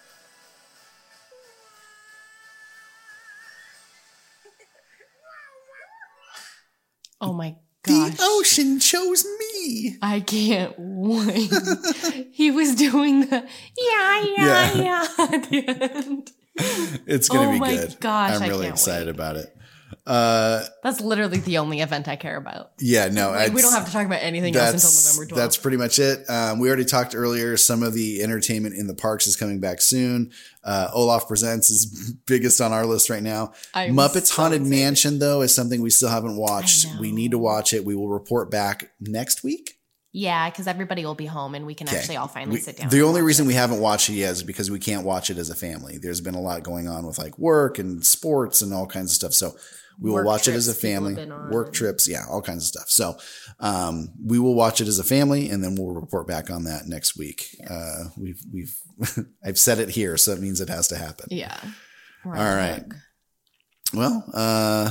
Oh my gosh. The ocean chose me. I can't wait. He was doing the yeah, yeah, Yeah. yeah at the end. It's going to oh be my good. Gosh, I'm I really can't excited wait. about it. Uh, That's literally the only event I care about. Yeah, no. Like, we don't have to talk about anything else until November twelfth. That's pretty much it. Um, we already talked earlier. Some of the entertainment in the parks is coming back soon. Uh, Olaf Presents is biggest on our list right now. I'm Muppets so Haunted excited. Mansion, though, is something we still haven't watched. We need to watch it. We will report back next week. Yeah, because everybody will be home and we can Okay. actually all finally We- sit down. The only reason we haven't watched it yet is because we can't watch it as a family. There's been a lot going on with like work and sports and all kinds of stuff. So we will Work watch it as a trips people have family, been on work and- trips. Yeah, all kinds of stuff. So um, we will watch it as a family and then we'll report back on that next week. Yes. Uh, we've, we've, I've said it here, so it means it has to happen. Yeah. All We're on the right. hook. Well, uh,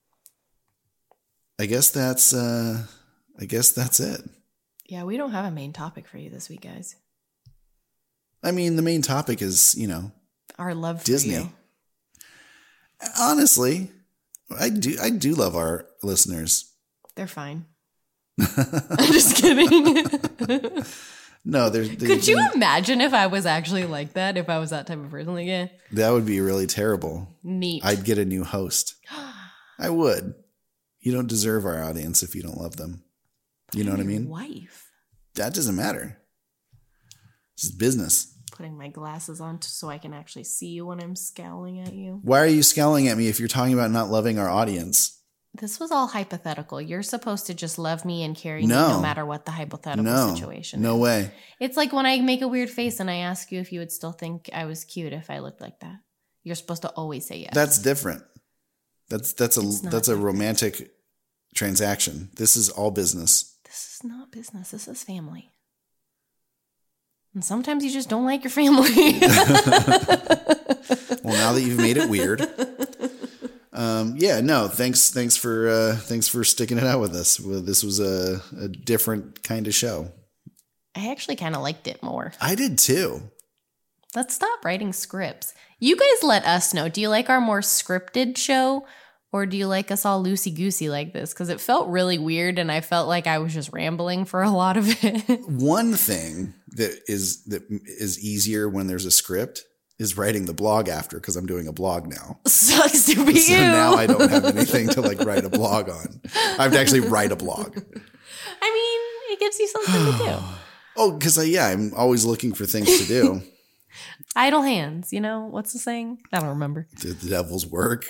I guess that's, uh, I guess that's it. Yeah, we don't have a main topic for you this week, guys. I mean, the main topic is, you know, Our love for Disney. you. Honestly, I do I do love our listeners. They're fine. I'm just kidding. No, there's they, Could you imagine if I was actually like that? If I was that type of person? Like, yeah, that would be really terrible. neat. I'd get a new host. I would. You don't deserve our audience if you don't love them. You know what I mean? Wife. That doesn't matter. This is business. Putting my glasses on t- so I can actually see you when I'm scowling at you. Why are you scowling at me if you're talking about not loving our audience? This was all hypothetical. You're supposed to just love me and carry No. me no matter what the hypothetical No. situation No is. way. It's like when I make a weird face and I ask you if you would still think I was cute if I looked like that. You're supposed to always say yes. That's different. That's that's a It's not that's a different. romantic transaction. This is all business. This is not business. This is family. And sometimes you just don't like your family. Well, now that you've made it weird. Um, yeah, no, thanks, thanks for, uh, thanks for sticking it out with us. Well, this was a, a different kind of show. I actually kind of liked it more. I did too. Let's stop writing scripts. You guys let us know. Do you like our more scripted show, or do you like us all loosey-goosey like this? Because it felt really weird, and I felt like I was just rambling for a lot of it. One thing that is that is easier when there's a script is writing the blog after, because I'm doing a blog now. Sucks to be so you. Now I don't have anything to like write a blog on. I have to actually write a blog. I mean, it gives you something to do. Oh, because I yeah, I'm always looking for things to do. Idle hands, you know? What's the saying? I don't remember. The, the devil's work.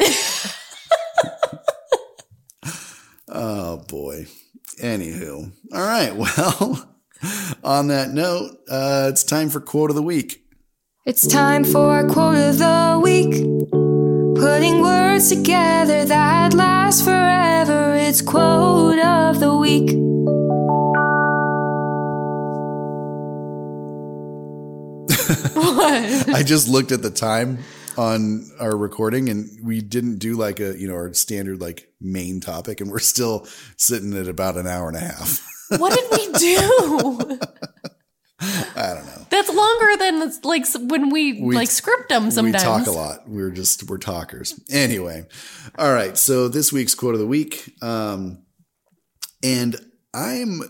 Oh, boy. Anywho. All right. Well, on that note, uh, it's time for Quote of the Week. It's time for Quote of the Week. Putting words together that last forever. It's Quote of the Week. What? I just looked at the time on our recording, and we didn't do like a, you know, our standard like main topic, and we're still sitting at about an hour and a half. What did we do? I don't know. That's longer than like when we, We- like script them sometimes. We talk a lot. We're just, we're talkers. Anyway. All right. So this week's Quote of the Week. Um, and I'm,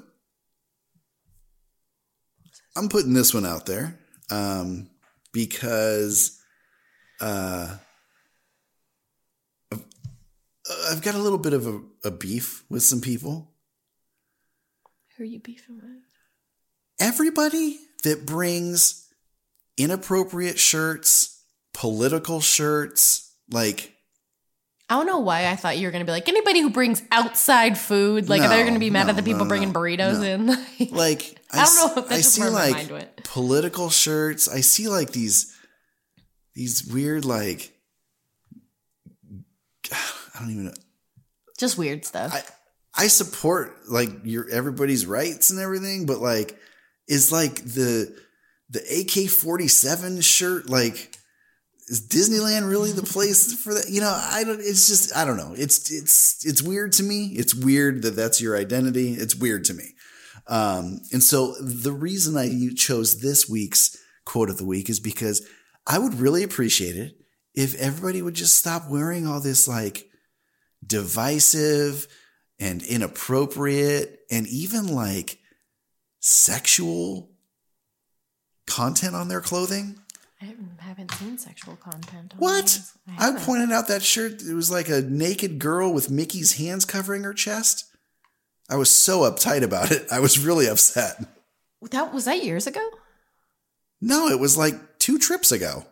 I'm putting this one out there. Um, because, uh, I've, I've got a little bit of a, a beef with some people. Who are you beefing with? Everybody that brings inappropriate shirts, political shirts, like, I don't know why I thought you were going to be like, anybody who brings outside food, like No, they're going to be mad no, at the people no, no, bringing burritos no. in. like I don't s- know if that's I just see where my like mind went. political shirts. I see like these, these weird, like, I don't even know. Just weird stuff. I, I support like your everybody's rights and everything, but like, is like the, the A K forty-seven shirt, like, is Disneyland really the place for that? You know, I don't, it's just, I don't know. It's, it's, it's weird to me. It's weird that that's your identity. It's weird to me. Um, and so the reason I chose this week's Quote of the Week is because I would really appreciate it if everybody would just stop wearing all this like divisive and inappropriate and even like sexual content on their clothing. I haven't seen sexual content. On What? these. I, haven't. pointed out that shirt. It was like a naked girl with Mickey's hands covering her chest. I was so uptight about it. I was really upset. That was that years ago? No, it was like two trips ago.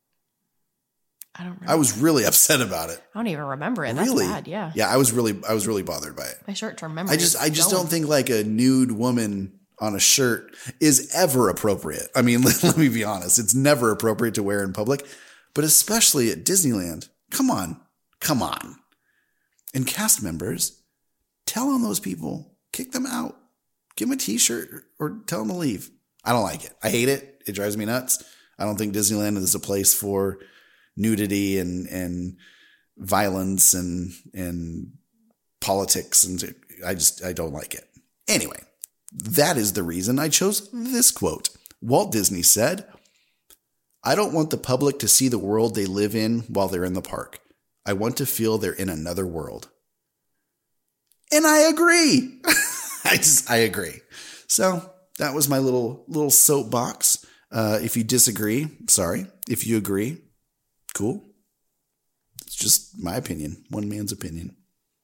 I don't remember. I was really upset about it. I don't even remember it. That's Really? bad, yeah. Yeah, I was really, I was really bothered by it. My short-term memory. I just, is I just going. don't think like a nude woman on a shirt is ever appropriate. I mean, let, let me be honest. It's never appropriate to wear in public, but especially at Disneyland. Come on. Come on. And cast members, tell on those people, kick them out, give them a t-shirt or tell them to leave. I don't like it. I hate it. It drives me nuts. I don't think Disneyland is a place for nudity and, and violence and, and politics. And I just, I don't like it. Anyway, that is the reason I chose this quote. Walt Disney said, "I don't want the public to see the world they live in while they're in the park. I want to feel they're in another world." And I agree. I just, I agree. So that was my little, little soapbox. Uh, if you disagree, sorry. If you agree, cool. It's just my opinion, one man's opinion.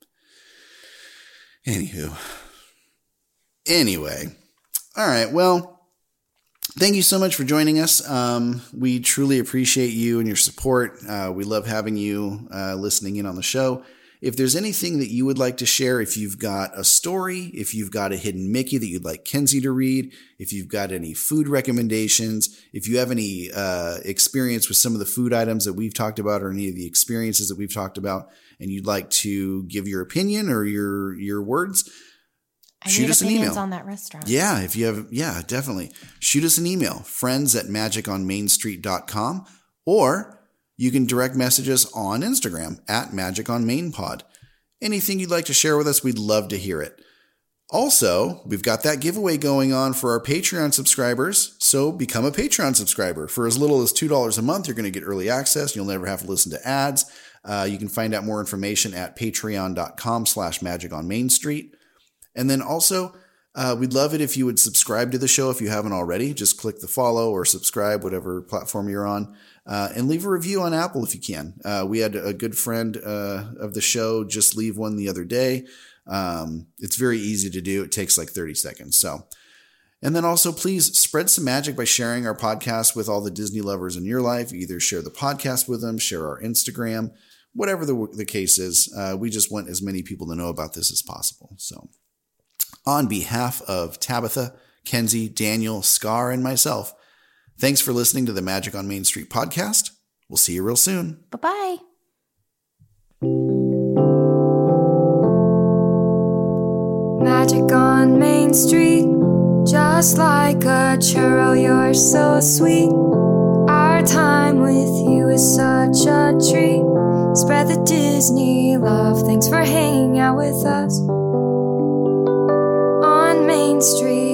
Anywho. Anyway. All right. Well, thank you so much for joining us. Um, we truly appreciate you and your support. Uh, we love having you uh, listening in on the show. If there's anything that you would like to share, if you've got a story, if you've got a hidden Mickey that you'd like Kenzie to read, if you've got any food recommendations, if you have any uh, experience with some of the food items that we've talked about or any of the experiences that we've talked about, and you'd like to give your opinion or your your words, I shoot need us an opinions email. on that restaurant. Yeah, if you have, yeah, definitely. Shoot us an email, friends at magic on main street dot com, or you can direct message us on Instagram at magic on main pod. Anything you'd like to share with us, we'd love to hear it. Also, we've got that giveaway going on for our Patreon subscribers, so become a Patreon subscriber. For as little as two dollars a month, you're going to get early access. You'll never have to listen to ads. Uh, you can find out more information at patreon.com slash magic on Main Street. And then also, uh, we'd love it if you would subscribe to the show if you haven't already. Just click the follow or subscribe, whatever platform you're on, uh, and leave a review on Apple if you can. Uh, we had a good friend uh, of the show just leave one the other day. Um, it's very easy to do. It takes like thirty seconds. So, and then also please spread some magic by sharing our podcast with all the Disney lovers in your life. Either share the podcast with them, share our Instagram, whatever the, the case is. Uh, we just want as many people to know about this as possible. So on behalf of Tabitha, Kenzie, Daniel, Scar, and myself, thanks for listening to the Magic on Main Street podcast. We'll see you real soon. Bye-bye. Magic on Main Street, just like a churro, you're so sweet. Our time with you is such a treat. Spread the Disney love, thanks for hanging out with us on Main Street.